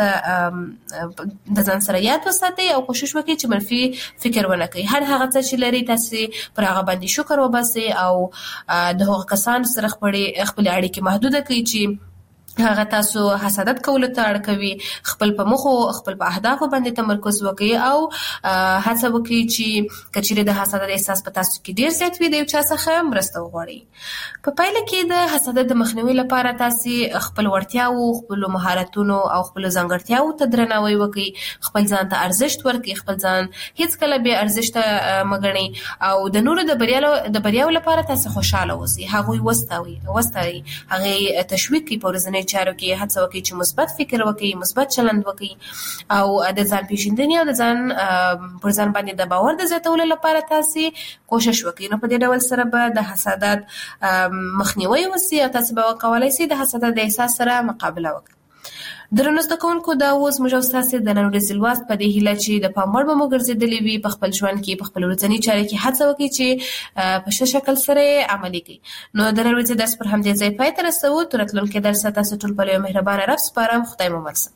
ته د ځان سره یاد وساتئ او کوشش وکړئ چې منفي فکر ونه کړئ. هر هغه څه چې لري تاسو پر هغه باندې شکر وباسئ او د هغو کسانو سره خپل خپل اړیکې محدوده کړئ چې هغه تاسو حسادت کول ته اړ کوي. خپل په مخ او خپل په اهداف باندې تمرکز وکړئ او هڅه وکړئ چې کچېرې د حسادت احساس په تاسو کې ډیر زیات وي د یو چا څخه مرسته وغواړئ. په پایله کې د حسادت د مخنیوي لپاره تاسو خپل وړتیاو خپل مهارتونو او خپل ځانګړتیاو ته درناوی وکړئ. خپل ځان ته ارزښت ورکړئ. خپل ځان هیڅ کله به ارزښت مګنئ او د نورو د بریاو د بریاو لپاره تاسو خوشاله اوسئ. هغه وستاوي وستاوي هغه تشویق کوي په ورځني چارو کې هڅه وکړئ چې مثبت فکر وکړئ مثبت چلند وکړئ او د ځان پیژندنې او د ځان پر ځان باندې د باور د زیاتولو لپاره تاسو کوشش وکړئ. نو په دې ډول سره به د حسادت مخنیوي وسی او تاسو به کولای شئ د حسادت د احساس سره مقابله وکړئ. درنو زده کوونکو دا اوس موږ تاسو د نن ورځې لوست په دې هیله چې د پاموړ به مو ګرځېدلې وي په خپل ژوند کې په خپل ورځني چارو کې هڅه وکړئ چې په ښه شکل سره عملي کړئ. نو د نن ورځې درس پر همدې ځای پای ته رسوو. تر راتلونکي درس تاسو ټول په یو مهربانه رب سپارم. خدای مو مل شه.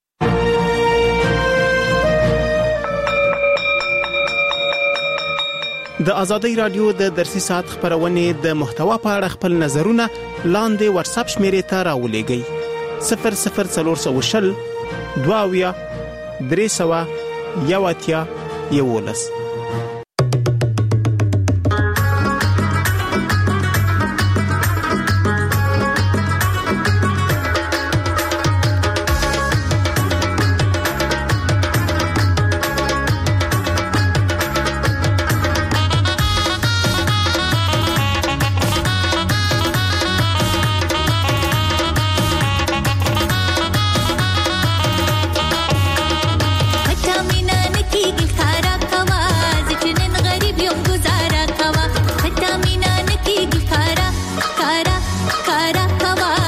د ازادي رادیو د درسي ساعت خبرونه د محتوا په اړه خپل نظرونه لاندې واتس اپ شمیرې ته راولېږئ. صفر صفر څلور سوه شل دواویا درې سوه یو اتیا یولس. کارا هوا